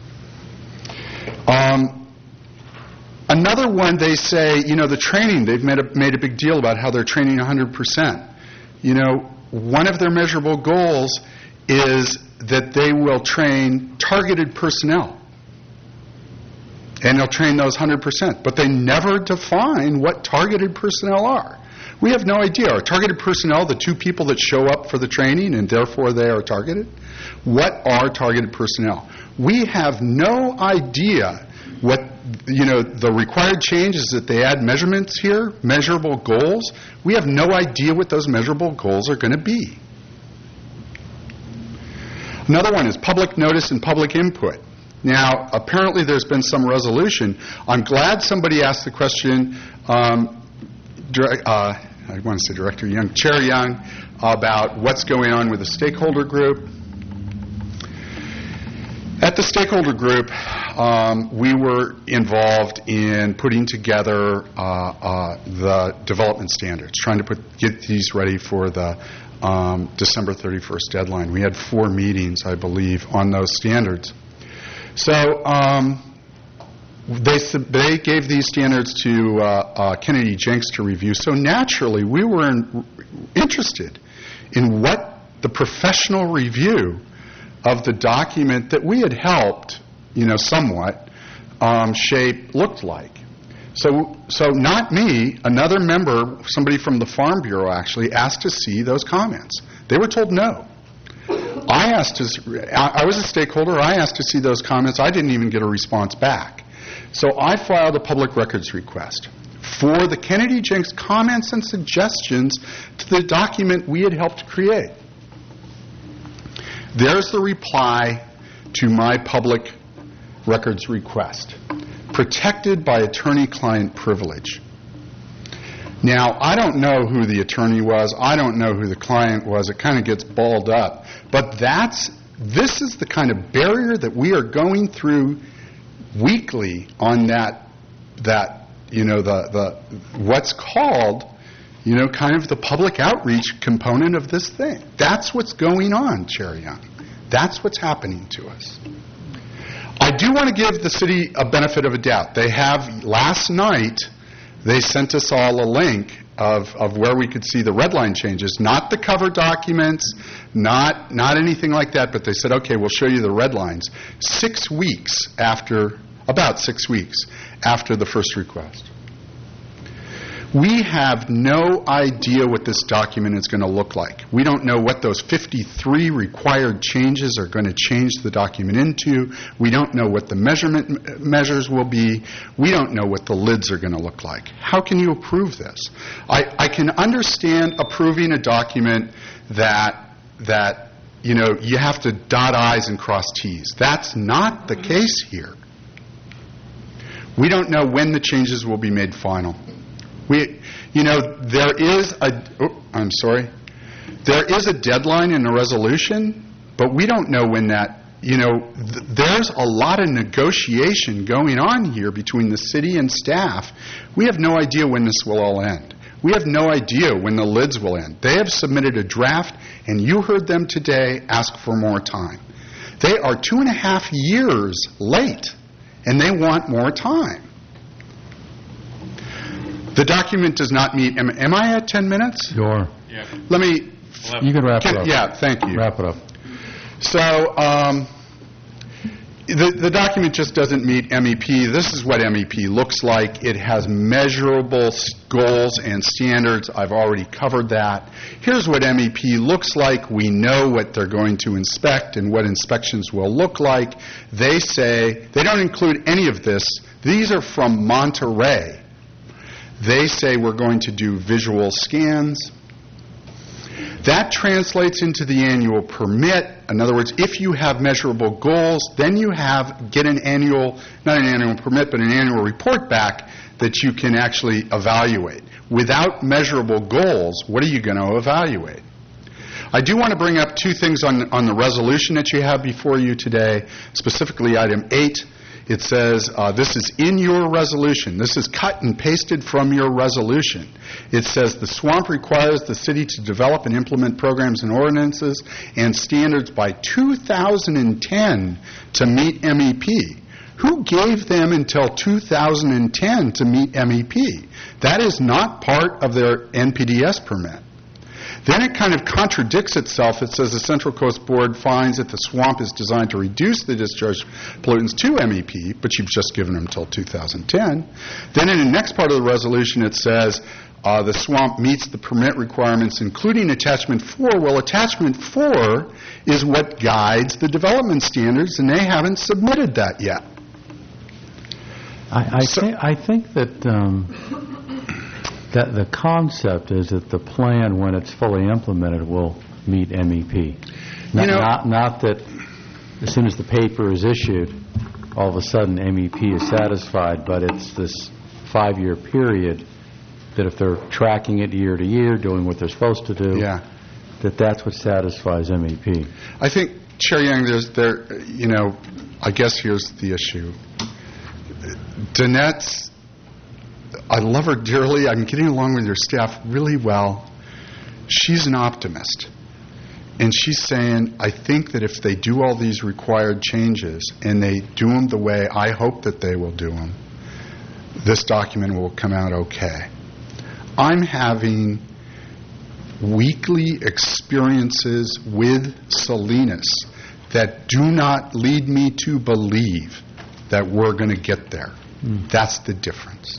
Um, Another one, they say, you know, the training, they've made a, made a big deal about how they're training one hundred percent. You know, one of their measurable goals is that they will train targeted personnel. And they'll train those one hundred percent. But they never define what targeted personnel are. We have no idea. Are targeted personnel the two people that show up for the training and therefore they are targeted? What are targeted personnel? We have no idea what, you know, the required change is that they add measurements here, measurable goals. We have no idea what those measurable goals are going to be. Another one is public notice and public input. Now, apparently there's been some resolution. I'm glad somebody asked the question, um, dir- uh, I want to say Director Young, Chair Young, about what's going on with the stakeholder group. At the stakeholder group, um, we were involved in putting together uh, uh, the development standards, trying to put get these ready for the um, December thirty-first deadline. We had four meetings, I believe, on those standards. So um, they sub- they gave these standards to uh, uh, Kennedy Jenks to review. So naturally, we were in, interested in what the professional review of the document that we had helped, you know, somewhat um, shape looked like. So, so not me, another member, somebody from the Farm Bureau actually asked to see those comments. They were told no. I asked to, I was a stakeholder, I asked to see those comments. I didn't even get a response back. So I filed a public records request for the Kennedy Jenks comments and suggestions to the document we had helped create. There's the reply to my public records request, protected by attorney-client privilege. Now, I don't know who the attorney was. I don't know who the client was. It kind of gets balled up. But that's, this is the kind of barrier that we are going through weekly on that, that you know, the, the what's called, you know, kind of the public outreach component of this thing. That's what's going on, Chair Young. That's what's happening to us. I do want to give the city a benefit of a doubt. They have, last night, they sent us all a link of, of where we could see the red line changes, not the cover documents, not, not anything like that, but they said, okay, we'll show you the red lines. Six weeks after, about six weeks after the first request. We have no idea what this document is going to look like. We don't know what those fifty-three required changes are going to change the document into. We don't know what the measurement m- measures will be. We don't know what the lids are going to look like. How can you approve this? I, I can understand approving a document that, that, you know, you have to dot I's and cross T's. That's not the case here. We don't know when the changes will be made final. We, you know, there is a, oh, I'm sorry, there is a deadline in the resolution, but we don't know when that, you know, th- there's a lot of negotiation going on here between the city and staff. We have no idea when this will all end. We have no idea when the lids will end. They have submitted a draft, and you heard them today ask for more time. They are two and a half years late, and they want more time. The document does not meet. Am, am I at ten minutes? Sure. Yeah. Let me. You can wrap can, it up. Yeah, thank you. Wrap it up. So um, the, the document just doesn't meet M E P. This is what M E P looks like. It has measurable goals and standards. I've already covered that. Here's what M E P looks like. We know what they're going to inspect and what inspections will look like. They say, they don't include any of this. These are from Monterey. They say we're going to do visual scans. That translates into the annual permit. In other words, if you have measurable goals, then you have get an annual, not an annual permit, but an annual report back that you can actually evaluate. Without measurable goals, what are you going to evaluate? I do want to bring up two things on, on the resolution that you have before you today, specifically item eight. It says, uh, this is in your resolution. This is cut and pasted from your resolution. It says the swamp requires the city to develop and implement programs and ordinances and standards by two thousand ten to meet M E P. Who gave them until two thousand ten to meet M E P? That is not part of their N P D S permit. Then it kind of contradicts itself. It says the Central Coast Board finds that the swamp is designed to reduce the discharge pollutants to M E P, but you've just given them until two thousand ten. Then in the next part of the resolution it says uh, the swamp meets the permit requirements, including Attachment four. Well, Attachment four is what guides the development standards, and they haven't submitted that yet. I, I, So- think, I think that um, that the concept is that the plan, when it's fully implemented, will meet M E P. Not, You know- not, not that as soon as the paper is issued, all of a sudden M E P is satisfied, but it's this five-year period that if they're tracking it year to year, doing what they're supposed to do, Yeah. that that's what satisfies M E P. I think, Chair Young, there's there, you know, I guess here's the issue. Danette's, I love her dearly. I'm getting along with your staff really well. She's an optimist. And she's saying, I think that if they do all these required changes and they do them the way I hope that they will do them, this document will come out okay. I'm having weekly experiences with Salinas that do not lead me to believe that we're going to get there. Mm. That's the difference.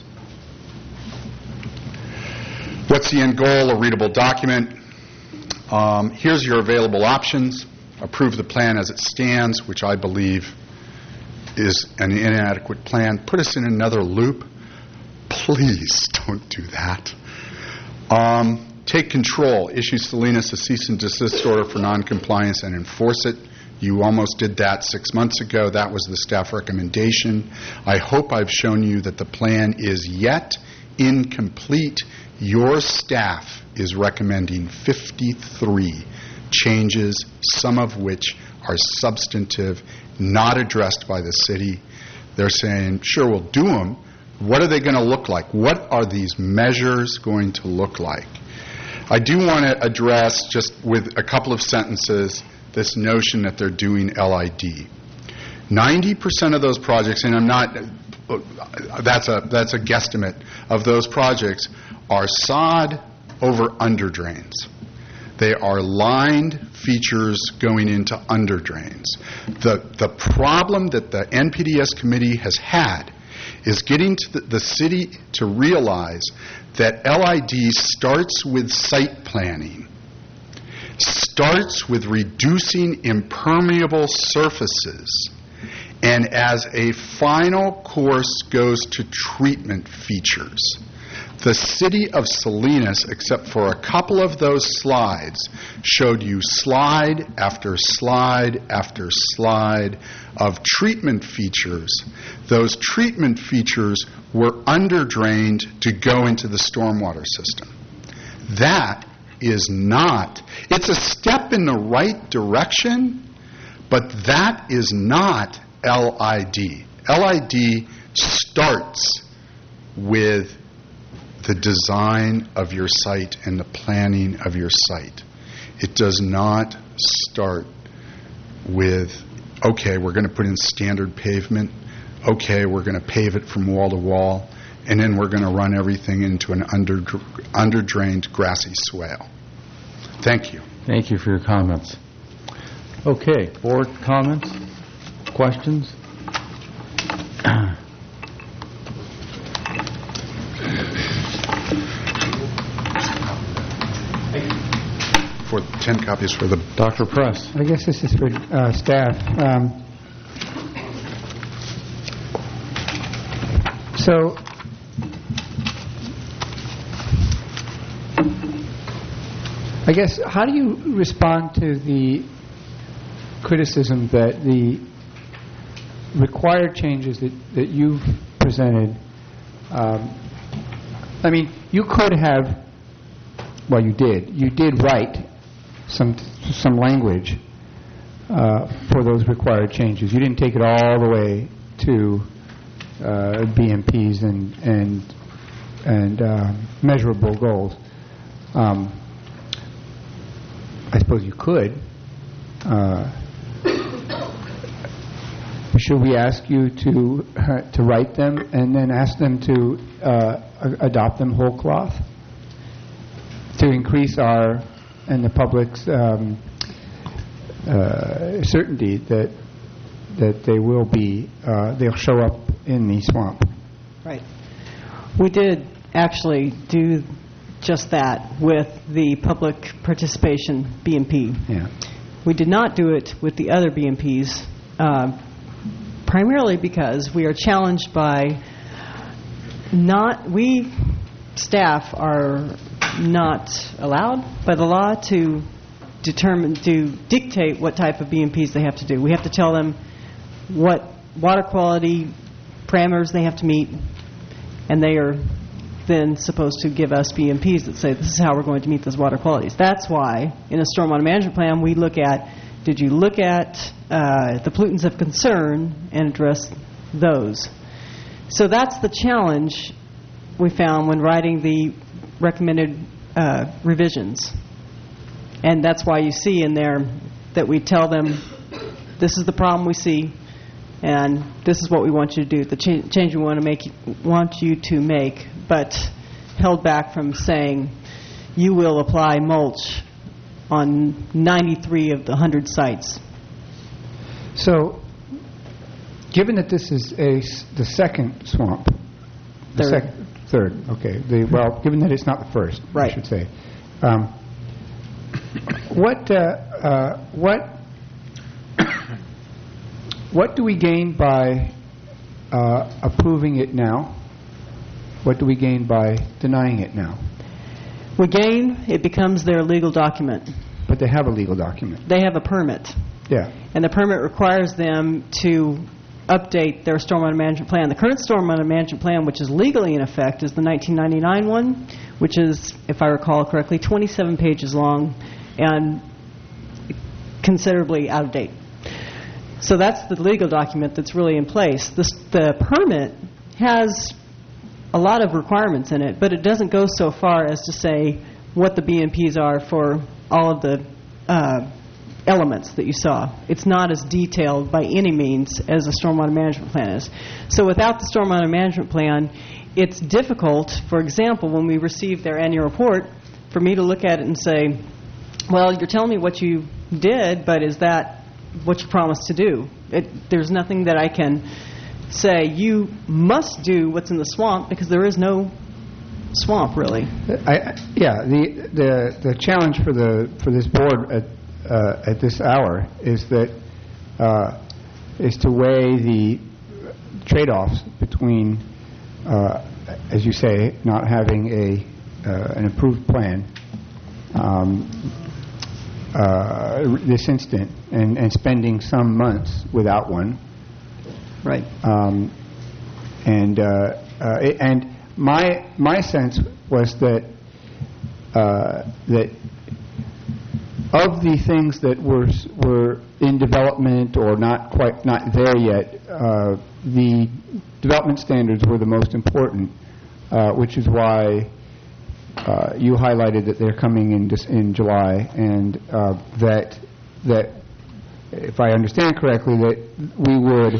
What's the end goal? A readable document. Um, here's your available options. Approve the plan as it stands, which I believe is an inadequate plan. Put us in another loop. Please don't do that. Um, take control. Issue Salinas a cease and desist order for noncompliance and enforce it. You almost did that six months ago. That was the staff recommendation. I hope I've shown you that the plan is yet incomplete. Your staff is recommending fifty-three changes, some of which are substantive, not addressed by the city. They're saying, sure, we'll do them. What are they going to look like? What are these measures going to look like? I do want to address, just with a couple of sentences, this notion that they're doing L I D. ninety percent of those projects, and I'm not, that's a, that's a guesstimate, of those projects are sod over under drains. They are lined features going into under drains. The, the problem that the N P D S committee has had is getting to the, the city to realize that L I D starts with site planning, starts with reducing impermeable surfaces, and as a final course goes to treatment features. The city of Salinas, except for a couple of those slides, showed you slide after slide after slide of treatment features. Those treatment features were underdrained to go into the stormwater system. That is not, it's a step in the right direction, but that is not L I D. L I D starts with the design of your site and the planning of your site. It does not start with, okay, we're going to put in standard pavement, okay, we're going to pave it from wall to wall, and then we're going to run everything into an under, under-drained grassy swale. Thank you. Thank you for your comments. Okay, board comments, questions? For ten copies for the Doctor Press. I guess this is for uh, staff. Um, so, I guess, how do you respond to the criticism that the required changes that, that you've presented, um, I mean, you could have, well, you did, you did write some some language uh, for those required changes. You didn't take it all the way to uh, B M Ps and and and uh, measurable goals. Um, I suppose you could. Uh, should we ask you to uh, to write them and then ask them to uh, a- adopt them whole cloth to increase our and the public's um, uh, certainty that that they will be uh, they'll show up in the swamp? Right. We did actually do just that with the public participation B M P. Yeah. We did not do it with the other B M Ps, uh, primarily because we are challenged by not, we staff are not allowed by the law to determine, to dictate what type of B M Ps they have to do. We have to tell them what water quality parameters they have to meet, and they are then supposed to give us B M Ps that say this is how we're going to meet those water qualities. That's why in a stormwater management plan we look at, did you look at uh, the pollutants of concern and address those? So that's the challenge we found when writing the recommended uh, revisions. And that's why you see in there that we tell them this is the problem we see and this is what we want you to do, the ch- change we want to make, want you to make, but held back from saying you will apply mulch on ninety-three of the one hundred sites. So, given that this is a s- the second swamp, the Third. sec- third, okay. The, well, given that it's not the first, Right. I should say. Um, what uh, uh, what what do we gain by uh, approving it now? What do we gain by denying it now? We gain, it becomes their legal document. But they have a legal document. They have a permit. Yeah. And the permit requires them to update their stormwater management plan. The current stormwater management plan, which is legally in effect, is the nineteen ninety-nine one, which is, if I recall correctly, twenty-seven pages long and considerably out of date. So that's the legal document that's really in place. This, the permit has a lot of requirements in it, but it doesn't go so far as to say what the B M Ps are for all of the uh, elements that you saw. It's not as detailed by any means as a stormwater management plan is. So without the stormwater management plan, it's difficult, for example, when we receive their annual report, for me to look at it and say, well, you're telling me what you did, but is that what you promised to do? It, there's nothing that I can say, you must do what's in the swamp, because there is no swamp, really. I, yeah, the, the the challenge for the for this board at uh, at this hour is that uh, is to weigh the trade-offs between, uh, as you say, not having a uh, an approved plan um, uh, this instant and, and spending some months without one. Right. Um, and uh, uh, it, and my my sense was that uh, that of the things that were were in development or not quite not there yet, uh, the development standards were the most important, uh, which is why uh, you highlighted that they're coming in dis- in July, and uh, that that if I understand correctly, that we would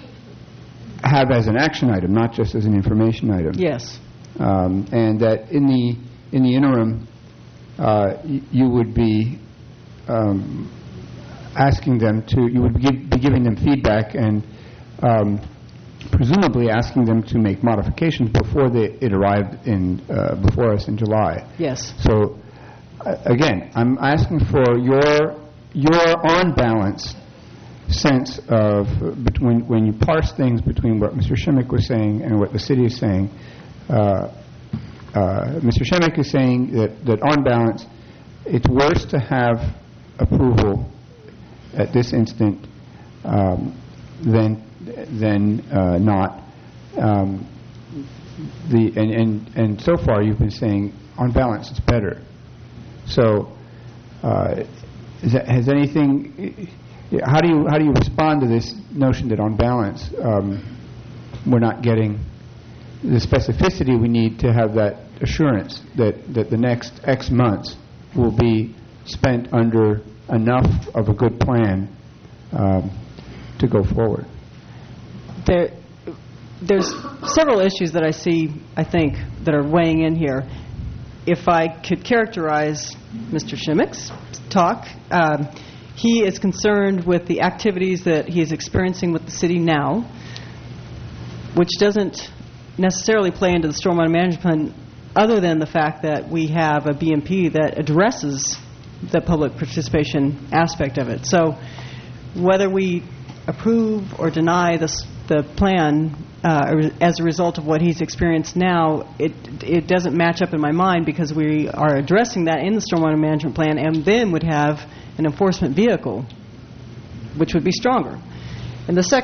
have as an action item, not just as an information item. Yes. Um, and that in the in the interim, uh, y- you would be um, asking them to, you would give, be giving them feedback and um, presumably asking them to make modifications before they, it arrived in uh, before us in July. Yes. So uh, again, I'm asking for your your on balance sense of between when you parse things between what Mister Shimmick was saying and what the city is saying. Uh, uh, Mister Shimmick is saying that, that on balance, it's worse to have approval at this instant um, than than uh, not. Um, the and, and and so far you've been saying on balance it's better. So uh, is that, has anything? How do you how do you respond to this notion that on balance um, we're not getting the specificity we need to have that assurance that, that the next X months will be spent under enough of a good plan um, to go forward? There, there's several issues that I see, I think, that are weighing in here. If I could characterize Mister Shimmick's talk, um, he is concerned with the activities that he is experiencing with the city now, which doesn't necessarily play into the stormwater management plan other than the fact that we have a B M P that addresses the public participation aspect of it. So whether we approve or deny this, the plan uh, as a result of what he's experienced now, it it doesn't match up in my mind because we are addressing that in the stormwater management plan and then would have an enforcement vehicle, which would be stronger. And the second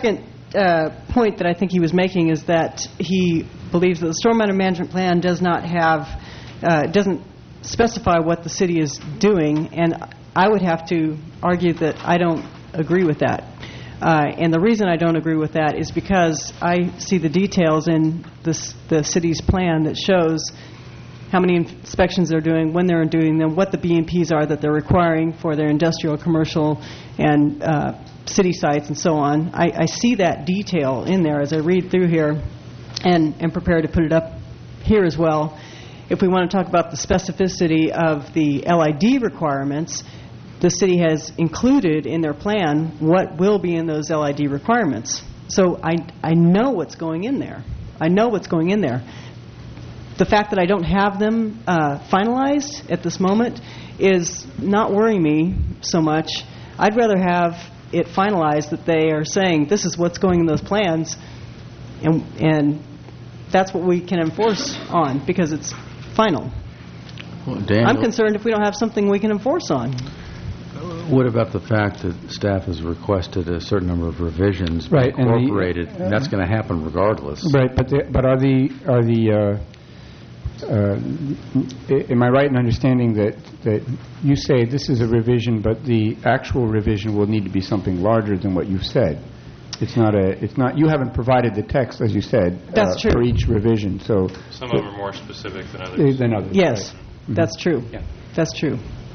uh, point that I think he was making is that he believes that the stormwater management plan does not have, uh, doesn't specify what the city is doing, and I would have to argue that I don't agree with that. Uh, and the reason I don't agree with that is because I see the details in this, the city's plan that shows how many inspections they're doing, when they're doing them, what the B M Ps are that they're requiring for their industrial, commercial, and uh, city sites, and so on. I, I see that detail in there as I read through here, and am prepared to put it up here as well. If we want to talk about the specificity of the L I D requirements, the city has included in their plan what will be in those L I D requirements. So I, I know what's going in there. I know what's going in there. The fact that I don't have them uh, finalized at this moment is not worrying me so much. I'd rather have it finalized that they are saying this is what's going in those plans, and and that's what we can enforce on because it's final. Well, Daniel, I'm concerned if we don't have something we can enforce on. what about the fact that staff has requested a certain number of revisions be Right, and the- incorporated, and that's going to happen regardless? Right, but the, but are the are the uh, uh, am I right in understanding that that you say this is a revision, but the actual revision will need to be something larger than what you've said? It's not a. It's not. You haven't provided the text, as you said, That's uh, true. for each revision. So Some of them are more specific than others. than others. Yes, right. that's true. Yeah. That's true.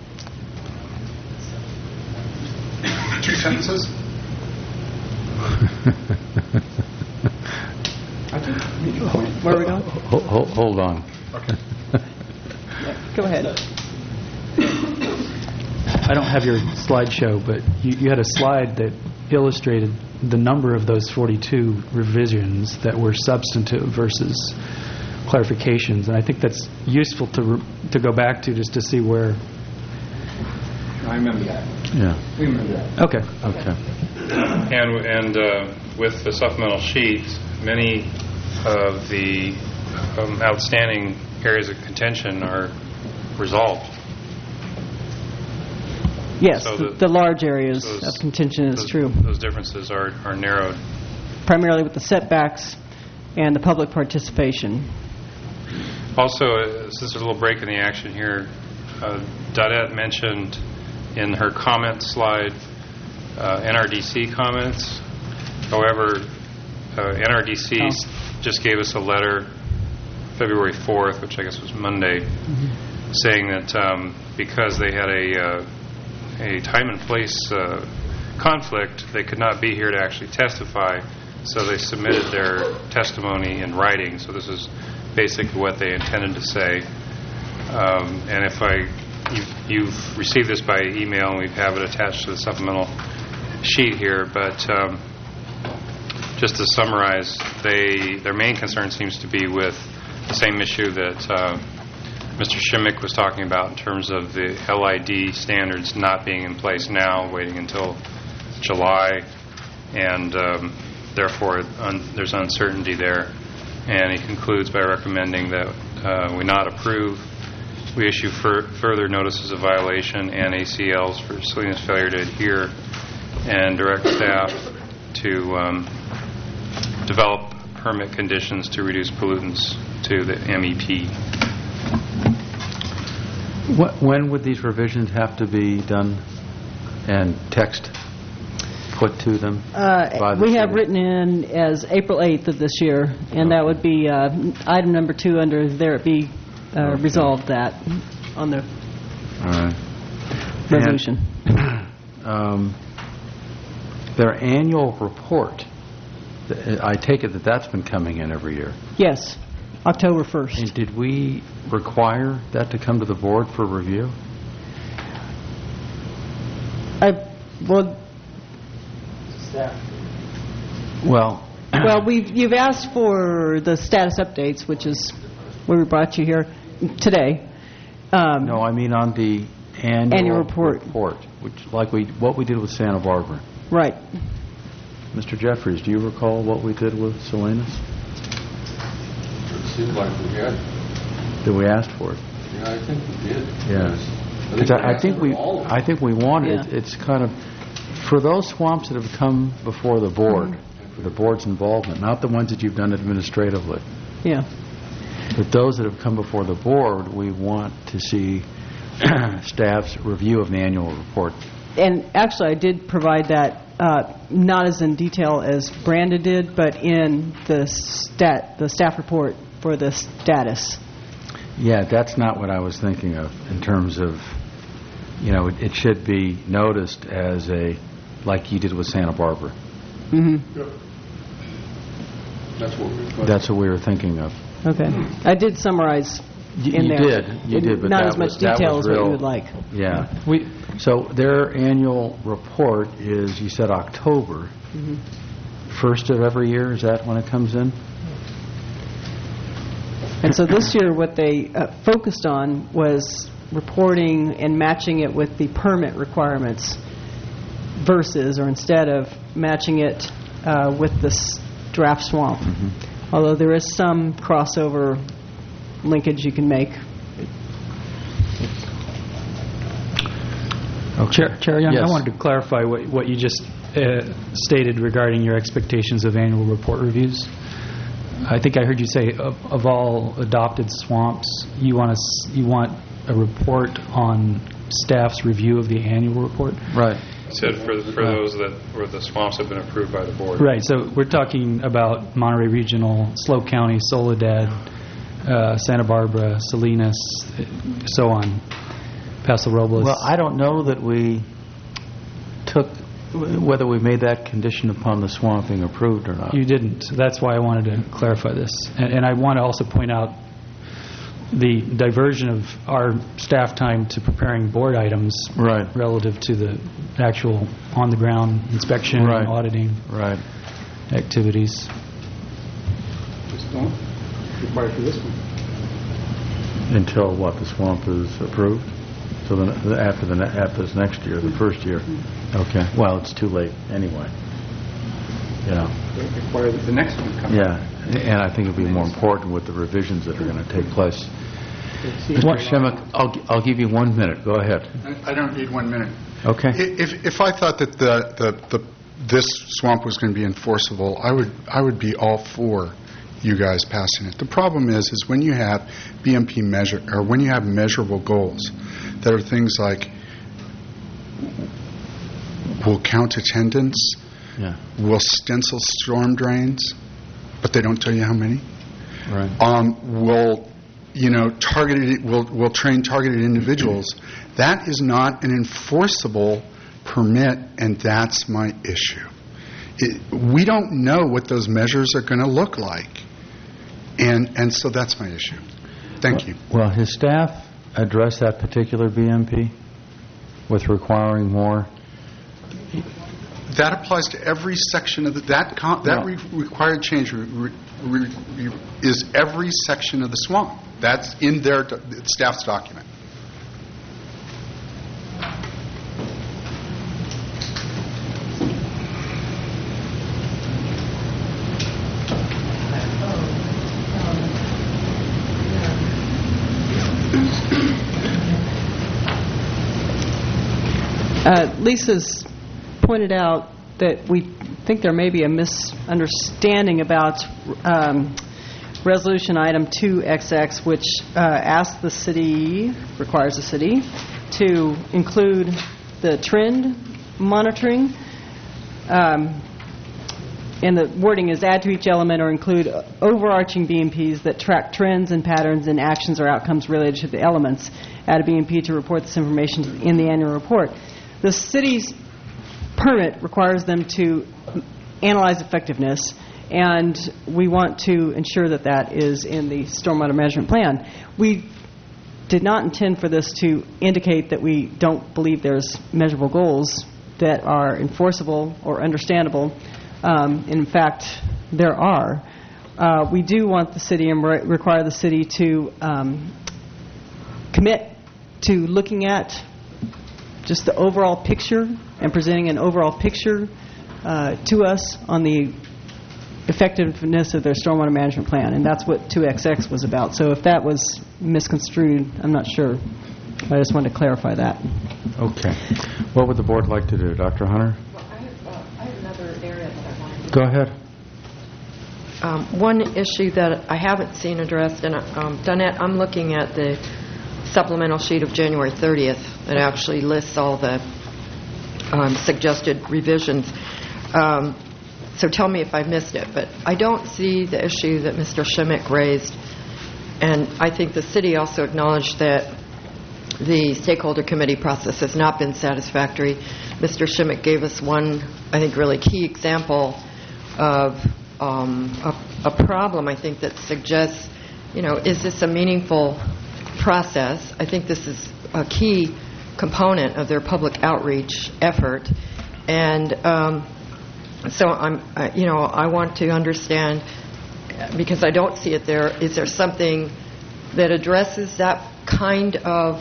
Two sentences? Where are we going? Ho- ho- Hold on. Go ahead. I don't have your slideshow, but you, you had a slide that illustrated the number of those forty-two revisions that were substantive versus clarifications, and I think that's useful to re- to go back to just to see where. I remember that. Yeah. We remember that. Okay. Okay. And, and uh, with the supplemental sheet, many of the um, outstanding areas of contention are resolved. Yes, So the, the- the large areas those- of contention is those, true, Those differences are, are narrowed. primarily with the setbacks and the public participation. Also, uh, since there's a little break in the action here, uh, Dotette mentioned in her comment slide uh, N R D C comments. However, uh, N R D C Oh. s- just gave us a letter February fourth, which I guess was Monday, Mm-hmm. saying that um, because they had a uh, a time and place uh, conflict, they could not be here to actually testify, so they submitted their testimony in writing. So this is basically what they intended to say. Um, and if I, you've, you've received this by email, and we have it attached to the supplemental sheet here, but um, just to summarize, they their main concern seems to be with the same issue that uh, Mister Shimmick was talking about in terms of the L I D standards not being in place now, waiting until July, and um, therefore un- there's uncertainty there. And he concludes by recommending that uh, we not approve. We issue fur- further notices of violation and A C Ls for Salinas failure to adhere, and direct staff to um, develop permit conditions to reduce pollutants to the M E P. Wh- When would these revisions have to be done and text put to them? Uh, by the we have city? written in as April eighth of this year, and that would be uh, item number two under there it be uh, Okay. resolved that on the All right. resolution. And, um, their annual report, th- I take it that that's been coming in every year. Yes, October first. And did we require that to come to the board for review? I, well, Well, well, we've you've asked for the status updates, which is where we brought you here today. Um, no, I mean on the annual, Annual report. report, which like we what we did with Santa Barbara. Right. Mister Jeffries, do you recall what we did with Salinas? It seems like we had. That we asked for it? Yeah, I think we did. Yeah. I Because think, I, I think we, all of I think we wanted. Yeah. It's kind of for those swamps that have come before the board. Mm-hmm. the board's involvement, not the ones that you've done administratively. Yeah. But those that have come before the board, we want to see staff's review of the annual report. And actually, I did provide that, uh, not as in detail as Brandon did, but in the stat, the staff report for the status. Yeah, that's not what I was thinking of in terms of, you know, it, it should be noticed as a, like you did with Santa Barbara. Mm-hmm. That's what we're... That's what we were thinking of. Okay. I did summarize You, in you there. did, you did, but not that as much was, that detail was as what real, you would like. Yeah. We, So their annual report is, you said October, Mm-hmm. first of every year, is that when it comes in? And so this year, what they uh, focused on was reporting and matching it with the permit requirements versus, or instead of matching it uh, with this draft swamp. Mm-hmm. Although there is some crossover linkage you can make. Okay. Chair, Chair Young, Yes. I wanted to clarify what, what you just uh, stated regarding your expectations of annual report reviews. I think I heard you say of, of all adopted swamps, you want us, you want a report on staff's review of the annual report? Right. Said for for those that where the swamps have been approved by the board. Right. So we're talking about Monterey Regional, Slope County, Soledad, uh, Santa Barbara, Salinas, so on, Paso Robles. Well, I don't know that we took, whether we made that condition upon the swamp being approved or not. You didn't. That's why I wanted to clarify this. And, and I want to also point out the diversion of our staff time to preparing board items Right. relative to the actual on-the-ground inspection Right. and auditing Right. activities. Just don't require for this one. Until what, the swamp is approved? So then, the- after the, ne- after this next year, the first year? Okay. Well, it's too late anyway. Yeah. They require that the next one come. Yeah. And I think it'd be more important with the revisions that are going to take place. Mister Shimmick, I'll, gi- I'll give you one minute. Go ahead. I don't need one minute. Okay. I- If, if I thought that the, the, the, this swamp was going to be enforceable, I would, I would be all for you guys passing it. The problem is, is when you have B M P measure, or when you have measurable goals, that are things like, we'll count attendance, Yeah. we'll stencil storm drains, but they don't tell you how many. Right. Um, we'll, you know, targeted, we'll, we'll train targeted individuals. That is not an enforceable permit, and that's my issue. It, we don't know what those measures are going to look like, and and so that's my issue. Thank you. Well, his staff address that particular B M P with requiring more? That applies to every section of the, that con, that No. re, required change re, re, re, is every section of the swamp. That's in their do, staff's document. Uh, Lisa's pointed out that we think there may be a misunderstanding about um, resolution item two X X, which uh, asks the city, requires the city, to include the trend monitoring. Um, and the wording is add to each element or include overarching B M Ps that track trends and patterns in actions or outcomes related to the elements. Add a B M P to report this information in the annual report. The city's permit requires them to analyze effectiveness, and we want to ensure that that is in the stormwater management plan. We did not intend for this to indicate that we don't believe there's measurable goals that are enforceable or understandable. Um, in fact, there are. Uh, we do want the city and re- require the city to um, commit to looking at just the overall picture and presenting an overall picture uh, to us on the effectiveness of their stormwater management plan, and that's what two X X was about. So if that was misconstrued, I'm not sure. I just wanted to clarify that. Okay. What would the board like to do? Doctor Hunter? Well, I have, uh, I have another area that I wanted to... Go ahead. Um, one issue that I haven't seen addressed, and um, Donette, I'm looking at the supplemental sheet of January thirtieth that actually lists all the um, suggested revisions. Um, so tell me if I missed it, but I don't see the issue that Mister Shimmick raised, and I think the city also acknowledged that the stakeholder committee process has not been satisfactory. Mister Shimmick gave us one, I think, really key example of um, a, a problem, I think, that suggests, you know, is this a meaningful process? I think this is a key component of their public outreach effort. And um, so I'm, I, you know, I want to understand, because I don't see it there, is there something that addresses that kind of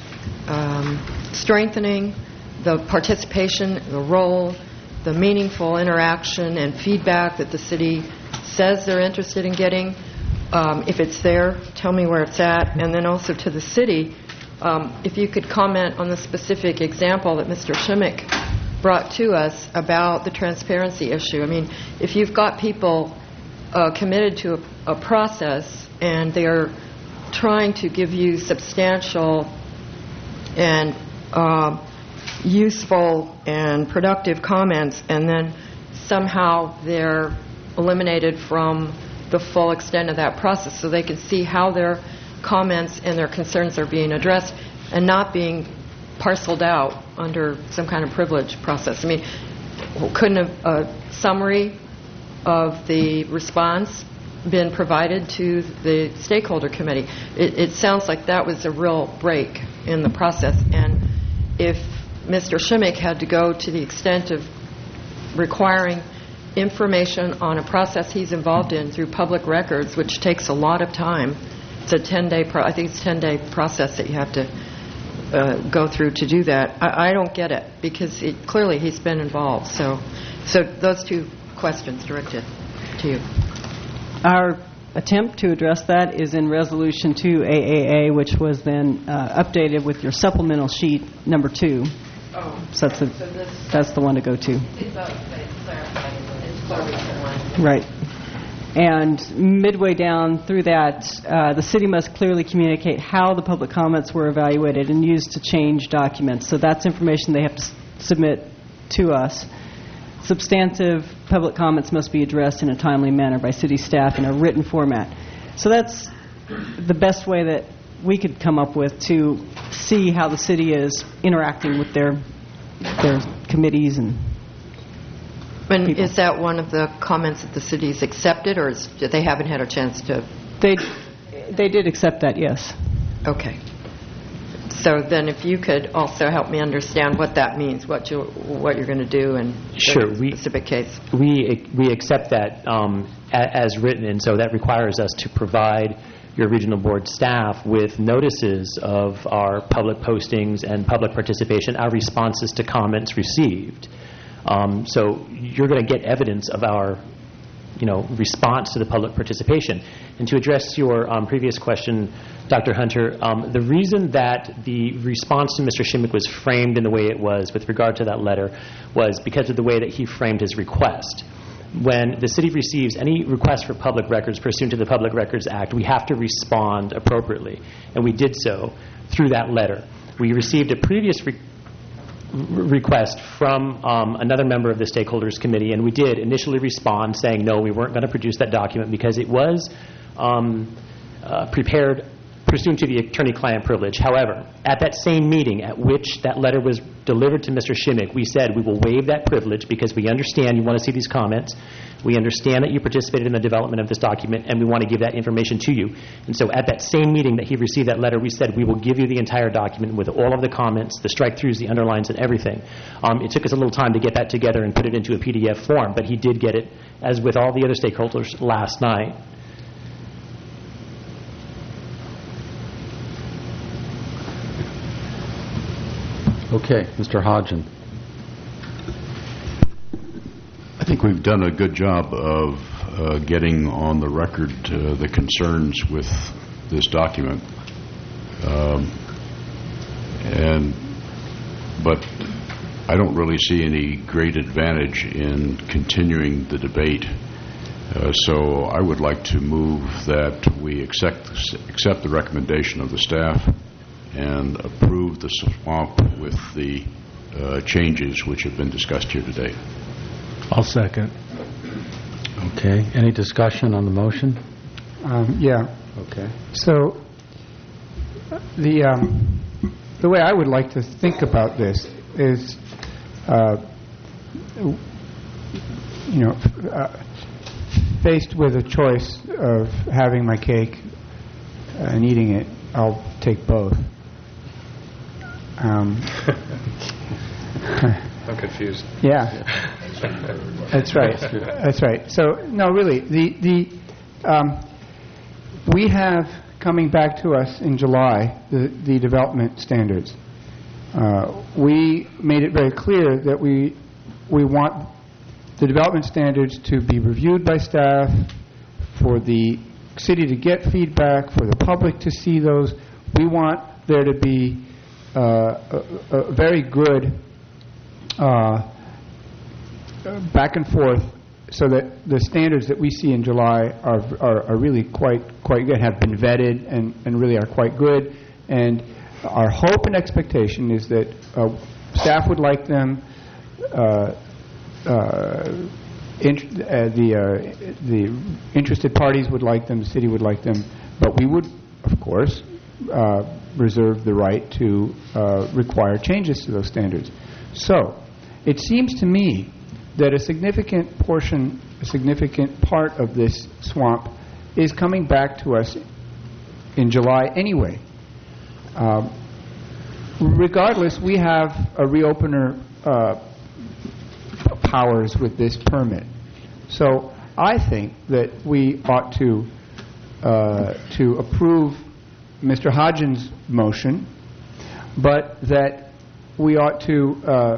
um, strengthening the participation, the role, the meaningful interaction and feedback that the city says they're interested in getting? Um, if it's there, tell me where it's at. And then also to the city, um, if you could comment on the specific example that Mister Shimmick brought to us about the transparency issue. I mean, if you've got people uh, committed to a, a process and they're trying to give you substantial and uh, useful and productive comments, and then somehow they're eliminated from the full extent of that process, so they can see how their comments and their concerns are being addressed and not being parceled out under some kind of privilege process. I mean, couldn't a, a summary of the response been provided to the stakeholder committee? It, it sounds like that was a real break in the process, and if Mister Shimmick had to go to the extent of requiring information on a process he's involved in through public records, which takes a lot of time. It's a ten-day, pro- I think it's a ten-day process that you have to uh, go through to do that. I, I don't get it, because it, clearly he's been involved. So, so those two questions directed to you. Our attempt to address that is in Resolution two A A A, which was then uh, updated with your supplemental sheet number two. Oh, so that's the, so this, that's the one to go to. It's clarified. It's clarified. Right. And midway down through that, uh, the city must clearly communicate how the public comments were evaluated and used to change documents. So that's information they have to s- submit to us. Substantive public comments must be addressed in a timely manner by city staff in a written format. So that's the best way that we could come up with to see how the city is interacting with their their committees and And people. is that one of the comments that the city's accepted, or is, they haven't had a chance to? They they did accept that, yes. Okay. So then, if you could also help me understand what that means, what you what you're going to do in Sure, the we- specific case. We we accept that um, a, as written, and so that requires us to provide your regional board staff with notices of our public postings and public participation, our responses to comments received. Um, so you're going to get evidence of our, you know, response to the public participation. And to address your um, previous question, Doctor Hunter, um, the reason that the response to Mister Shimmick was framed in the way it was with regard to that letter was because of the way that he framed his request. When the city receives any request for public records pursuant to the Public Records Act, we have to respond appropriately, and we did so through that letter. We received a previous re- request from um, another member of the stakeholders committee, and we did initially respond saying no, we weren't going to produce that document because it was um, uh, prepared pursuant to the attorney-client privilege. However, at that same meeting at which that letter was delivered to Mister Shimmick, we said we will waive that privilege because we understand you want to see these comments. We understand that you participated in the development of this document, and we want to give that information to you. And so at that same meeting that he received that letter, we said we will give you the entire document with all of the comments, the strike-throughs, the underlines, and everything. Um, it took us a little time to get that together and put it into a P D F form, but he did get it, as with all the other stakeholders, last night. Okay, Mister Hodgen. I think we've done a good job of uh, getting on the record uh, the concerns with this document. Um, and but I don't really see any great advantage in continuing the debate Uh, So I would like to move that we accept accept the recommendation of the staff and approve the swamp with the uh, changes which have been discussed here today. I'll second. Okay. Any discussion on the motion? Um, Yeah. Okay. So the um, the way I would like to think about this is, uh, you know, uh, faced with a choice of having my cake and eating it, I'll take both. Um, I'm confused. yeah, that's right. That's right. So no, really, the the um, we have coming back to us in July the the development standards. Uh, we made it very clear that we we want the development standards to be reviewed by staff, for the city to get feedback, for the public to see those. We want there to be uh, a, a very good uh, back and forth, so that the standards that we see in July are are, are really quite quite good, have been vetted, and, and really are quite good. And our hope and expectation is that uh, staff would like them. Uh, Uh, int- uh, the uh, the interested parties would like them, the city would like them, but we would, of course, uh, reserve the right to uh, require changes to those standards. So, it seems to me that a significant portion, a significant part of this swamp is coming back to us in July anyway. Um, regardless, we have a reopener uh, powers with this permit. So I think that we ought to uh, to approve Mister Hodgins' motion, but that we ought to uh,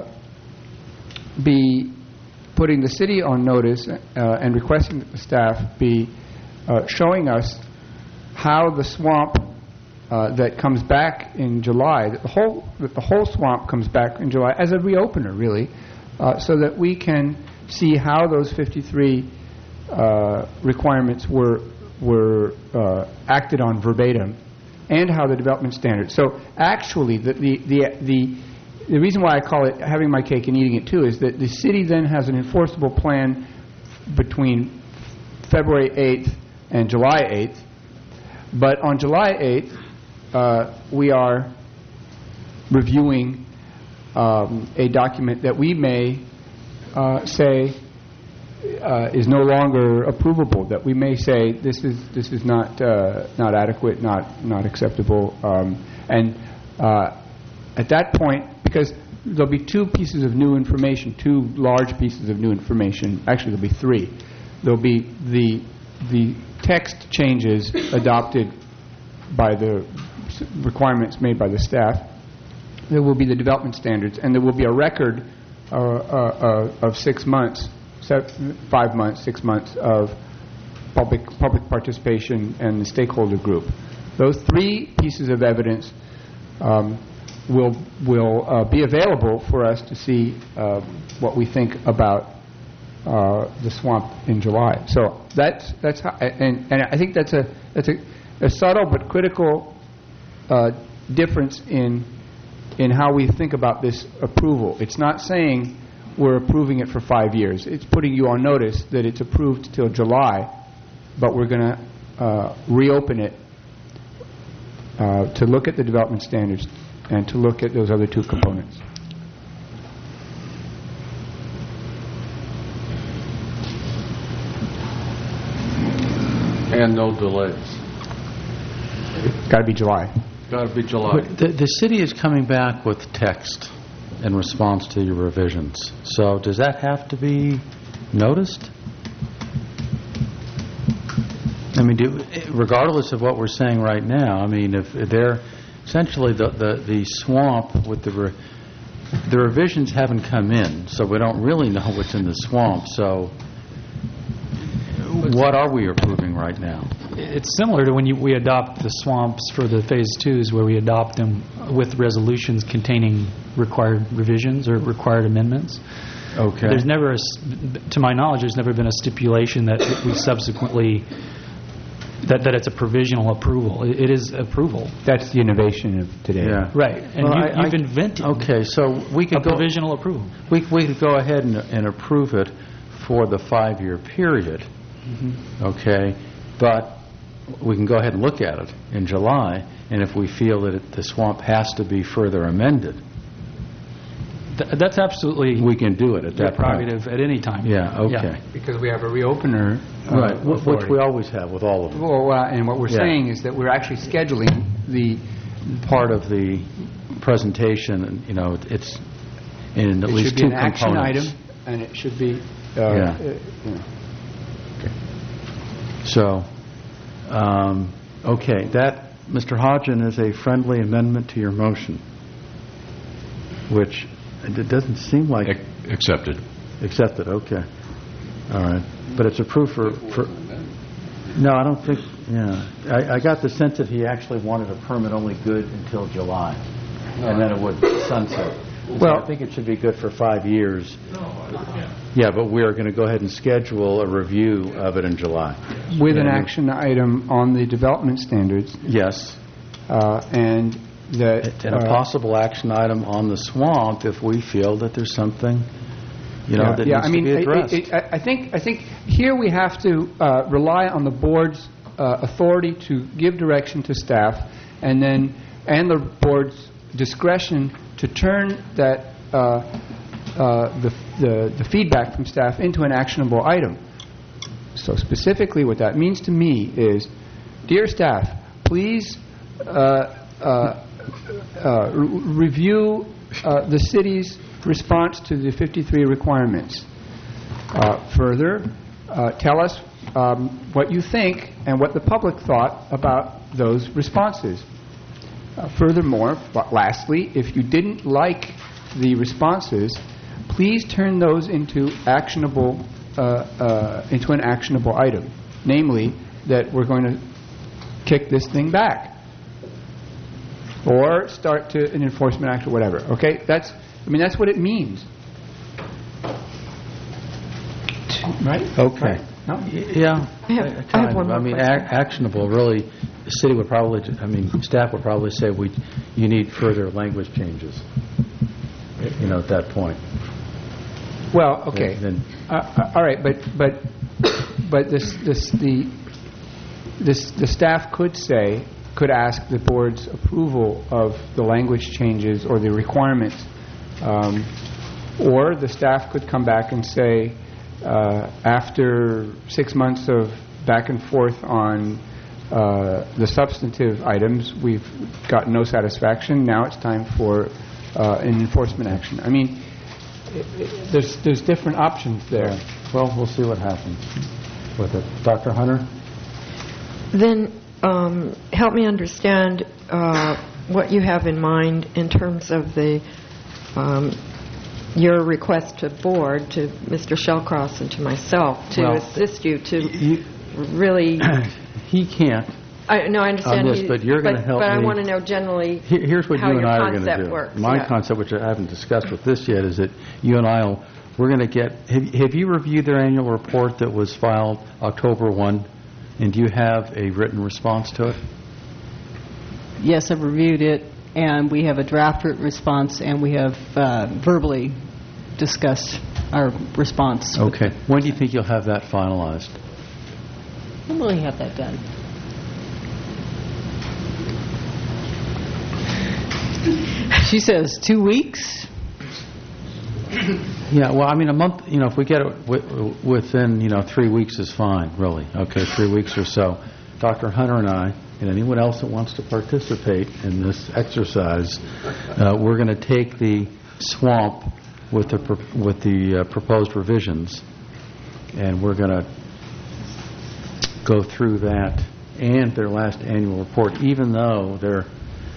be putting the city on notice uh, and requesting that the staff be uh, showing us how the swamp uh, that comes back in July, that the whole that the whole swamp comes back in July as a reopener, really. Uh, so that we can see how those fifty-three uh, requirements were were uh, acted on verbatim, and how the development standards. So actually, the the, the the the reason why I call it having my cake and eating it too is that the city then has an enforceable plan between February eighth and July eighth. But on July eighth, uh, we are reviewing Um, a document that we may uh, say uh, is no longer approvable. That we may say this is this is not uh, not adequate, not not acceptable. Um, and uh, at that point, because there'll be two pieces of new information, two large pieces of new information. Actually, there'll be three. There'll be the the text changes adopted by the requirements made by the staff. There will be the development standards, and there will be a record uh, uh, uh, of six months, seven, five months, six months of public public participation and the stakeholder group. Those three pieces of evidence um, will will uh, be available for us to see uh, what we think about uh, the swamp in July. So that's that's how, and and I think that's a that's a, a subtle but critical uh, difference in. in how we think about this approval. It's not saying we're approving it for five years. It's putting you on notice that it's approved till July, but we're going to uh, reopen it uh, to look at the development standards and to look at those other two components. And no delays. Got to be July. Got to be July. But the, the city is coming back with text in response to your revisions. So does that have to be noticed? I mean, do, regardless of what we're saying right now, I mean, if they're essentially the, the, the swamp with the re, the revisions haven't come in, so we don't really know what's in the swamp. So what are we approving right now? It's similar to when you, we adopt the swamps for the phase twos, where we adopt them with resolutions containing required revisions or required amendments. Okay. There's never, a s to my knowledge, there's never been a stipulation that we subsequently, that, that it's a provisional approval. It, it is approval. That's the innovation of today. Yeah. Right. And Well, you, I- you've I- invented Okay, so we a could go... provisional approval. We we could go ahead and and approve it for the five-year period, okay? But we can go ahead and look at it in July, and if we feel that it- the swamp has to be further amended, Th- That's absolutely we can do it at your that point. prerogative at any time. Yeah, okay. Because we have a reopener. uh, Right, wh- which authority. we always have with all of them. Well, uh, and what we're Yeah. saying is that we're actually scheduling the, Part of the presentation, and, you know, it's in at it least should be two an action components. item, and it should be, uh, Yeah. uh, you know. So, um, okay, that, Mister Hodgin, is a friendly amendment to your motion, which it doesn't seem like... Ac- Accepted. Accepted, okay. All right. But it's approved for... for no, I don't think, yeah. I, I got the sense that he actually wanted a permit only good until July, and then it would sunset. So Well- I think it should be good for five years. Yeah, but we are going to go ahead and schedule a review of it in July. With an Yeah. action item on the development standards, Yes. uh, and that... And a uh, possible action item on the swamp if we feel that there's something, you know, Yeah, that yeah, needs I mean, to be I- addressed. I, I, I think I think here we have to uh, rely on the board's uh, authority to give direction to staff, and then and the board's discretion to turn that uh, uh, the, the the feedback from staff into an actionable item. So specifically, what that means to me is, dear staff, please uh, uh, uh, re- review uh, the city's response to the fifty-three requirements. Uh, further, uh, tell us um, what you think and what the public thought about those responses. Uh, furthermore, but lastly, if you didn't like the responses, please turn those into actionable, uh, uh, into an actionable item. Namely, that we're going to kick this thing back, or start to an enforcement action, or whatever. Okay, that's. I mean, that's what it means. Right? Okay. Right. No? Y- Yeah. I have- uh, I have kind one of. more I mean, question. ac- actionable, really, the city would probably, ju- I mean, staff would probably say, we, you need further language changes, you know, at that point. Well, okay. Then- Uh, uh, all right, but but but this this the this the staff could say could ask the board's approval of the language changes or the requirements, um, or the staff could come back and say, uh, after six months of back and forth on uh, the substantive items, we've got no satisfaction. Now it's time for uh, an enforcement action. I mean. There's there's different options there. Well, we'll see what happens with it. Doctor Hunter? Then um, help me understand uh, what you have in mind in terms of the um, your request to board, to Mister Shellcross and to myself, to Well, assist you to you- really... He can't. I, no, I understand. On this, he- but you're gonna help But I me. want to know generally Here- Here's what how you and your I are going to concept do. works. My yeah. concept, which I haven't discussed with this yet, is that you and I will, we're going to get, have have you reviewed their annual report that was filed October first? And do you have a written response to it? Yes, I've reviewed it, and we have a draft written response, and we have uh, verbally discussed our response. Okay. When do you think you'll have that finalized? When will we have that done? She says two weeks. Yeah, well, I mean, a month, you know, if we get it wi- within, you know, three weeks is fine, really. Okay, three weeks or so. Doctor Hunter and I, and anyone else that wants to participate in this exercise, uh, we're going to take the swamp with the pro- with the uh, proposed revisions, and we're going to go through that and their last annual report, even though they're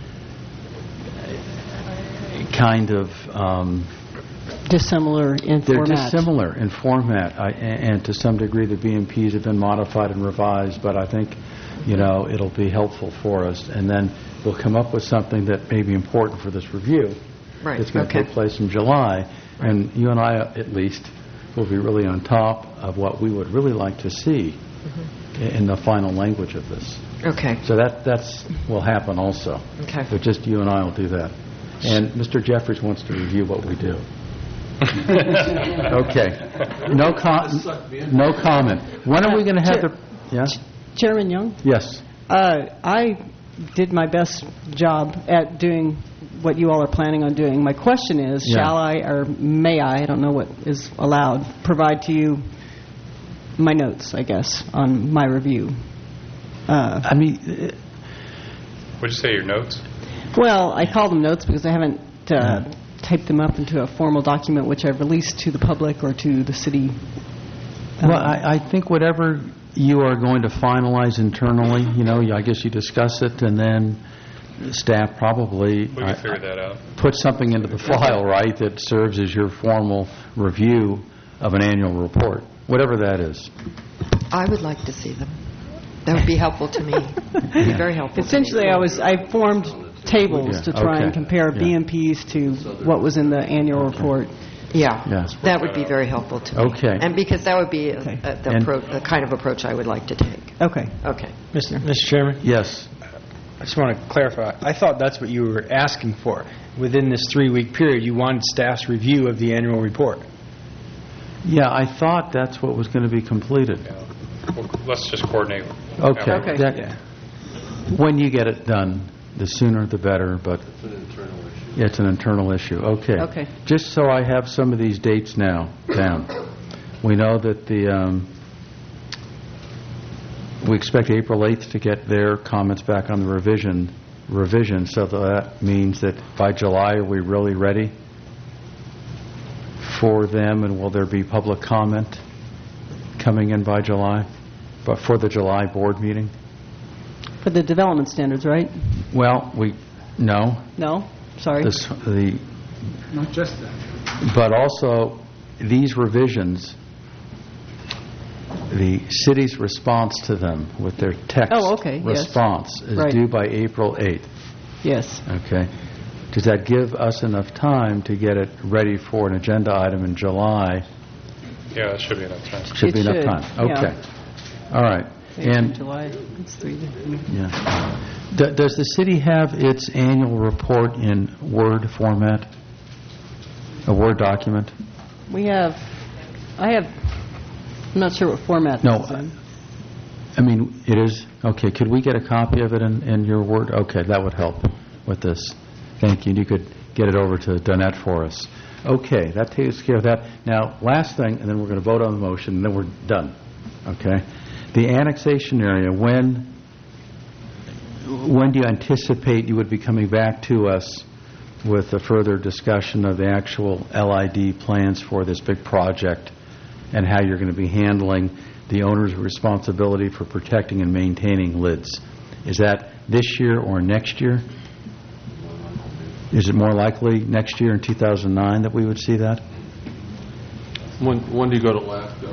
kind of... Um, Dissimilar in They're format. dissimilar in format, I- and and to some degree the B M Ps have been modified and revised, but I think, you know, it'll be helpful for us. And then we'll come up with something that may be important for this review. Right, It's going to okay. take place in July, And you and I, at least, will be really on top of what we would really like to see in the final language of this. Okay. So that that's will happen also. Okay. But just you and I will do that. And Mister Jeffries wants to review what we do. Okay. No com- no comment. When are we going to have the... Yeah? Chairman Young? Yes. Uh, I did my best job at doing what you all are planning on doing. My question is, Yeah. shall I, or may I, I don't know what is allowed, provide to you my notes, I guess, on my review? Uh, I mean... Would you say your notes? Well, I call them notes because I haven't uh, typed them up into a formal document which I've released to the public or to the city. Well, I, I think whatever you are going to finalize internally, you know, I guess you discuss it, and then staff probably We can uh, figure that out. put something into the file, right, that serves as your formal review of an annual report, whatever that is. I would like to see them. That would be helpful to me. It'd be very helpful. Essentially, I was I formed tables Yeah, to try okay. and compare Yeah. B M Ps to what was in the annual report. Yeah, Yes. that would be very helpful to me. Okay. And because that would be a, Okay. a, the, And- appro- the kind of approach I would like to take. Okay. Okay. Mister Mister Chairman, Yes. I just want to clarify. I thought that's what you were asking for. Within this three-week period, you wanted staff's review of the annual report. Yeah, I thought that's what was going to be completed. Well, let's just coordinate. Okay. Okay. That- Yeah. When you get it done, the sooner the better, but It's an internal issue. it's an internal issue. Okay. Okay. Just so I have some of these dates now down. We know that the, um, we expect April eighth to get their comments back on the revision, revision, so that means that by July, are we really ready for them, and will there be public comment coming in by July, but for the July board meeting? For the development standards, right? Well, we, no, No? Sorry. this, the, Not just that. but also these revisions, the city's response to them with their text Oh, okay, yes. response is Right. due by April eighth. Yes. Okay. Does that give us enough time to get it ready for an agenda item in July? Yeah, that should be enough time. Should It be enough should, time. yeah. Okay. All right. And July, it's three days. yeah. D- Does the city have its annual report in Word format? A Word document? We have, I have, I'm not sure what format No. this is in. I mean, it is, okay, could we get a copy of it in, in your Word? Okay, that would help with this. Thank you. You could get it over to Donette for us. Okay, that takes care of that. Now, last thing, and then we're going to vote on the motion, and then we're done. Okay? The annexation area, when, when do you anticipate you would be coming back to us with a further discussion of the actual L I D plans for this big project and how you're going to be handling the owner's responsibility for protecting and maintaining lids? Is that this year or next year? Is it more likely next year in two thousand nine that we would see that? When, when do you go to LAFCO?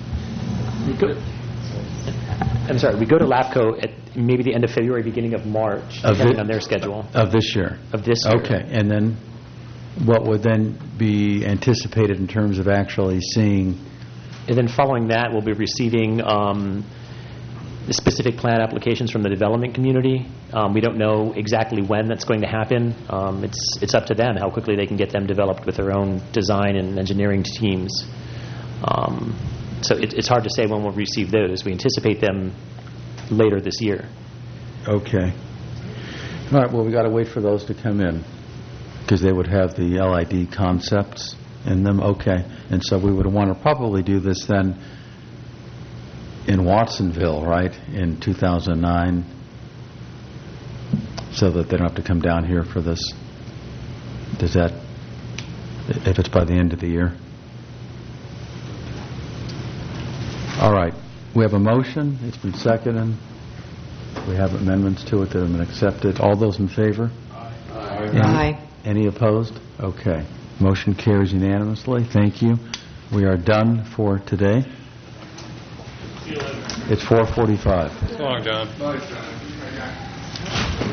I'm sorry, we go to LAFCO at maybe the end of February, beginning of March, Of depending thi- on their schedule, Of this year? of this year. Okay, and then what would then be anticipated in terms of actually seeing? And then following that, we'll be receiving um, the specific plan applications from the development community. Um, We don't know exactly when that's going to happen. Um, It's it's up to them, how quickly they can get them developed with their own design and engineering teams. Um, So it- it's hard to say when we'll receive those. We anticipate them later this year. Okay. All right, well, we got to wait for those to come in, because they would have the L I D concepts in them. Okay. And so we would want to probably do this then in Watsonville, right, in two thousand nine, so that they don't have to come down here for this. Does that, if it's by the end of the year? All right. We have a motion. It's been seconded. We have amendments to it that have been accepted. All those in favor? Any- Aye. Any opposed? Okay. Motion carries unanimously. Thank you. We are done for today. It's four forty-five. So long, John.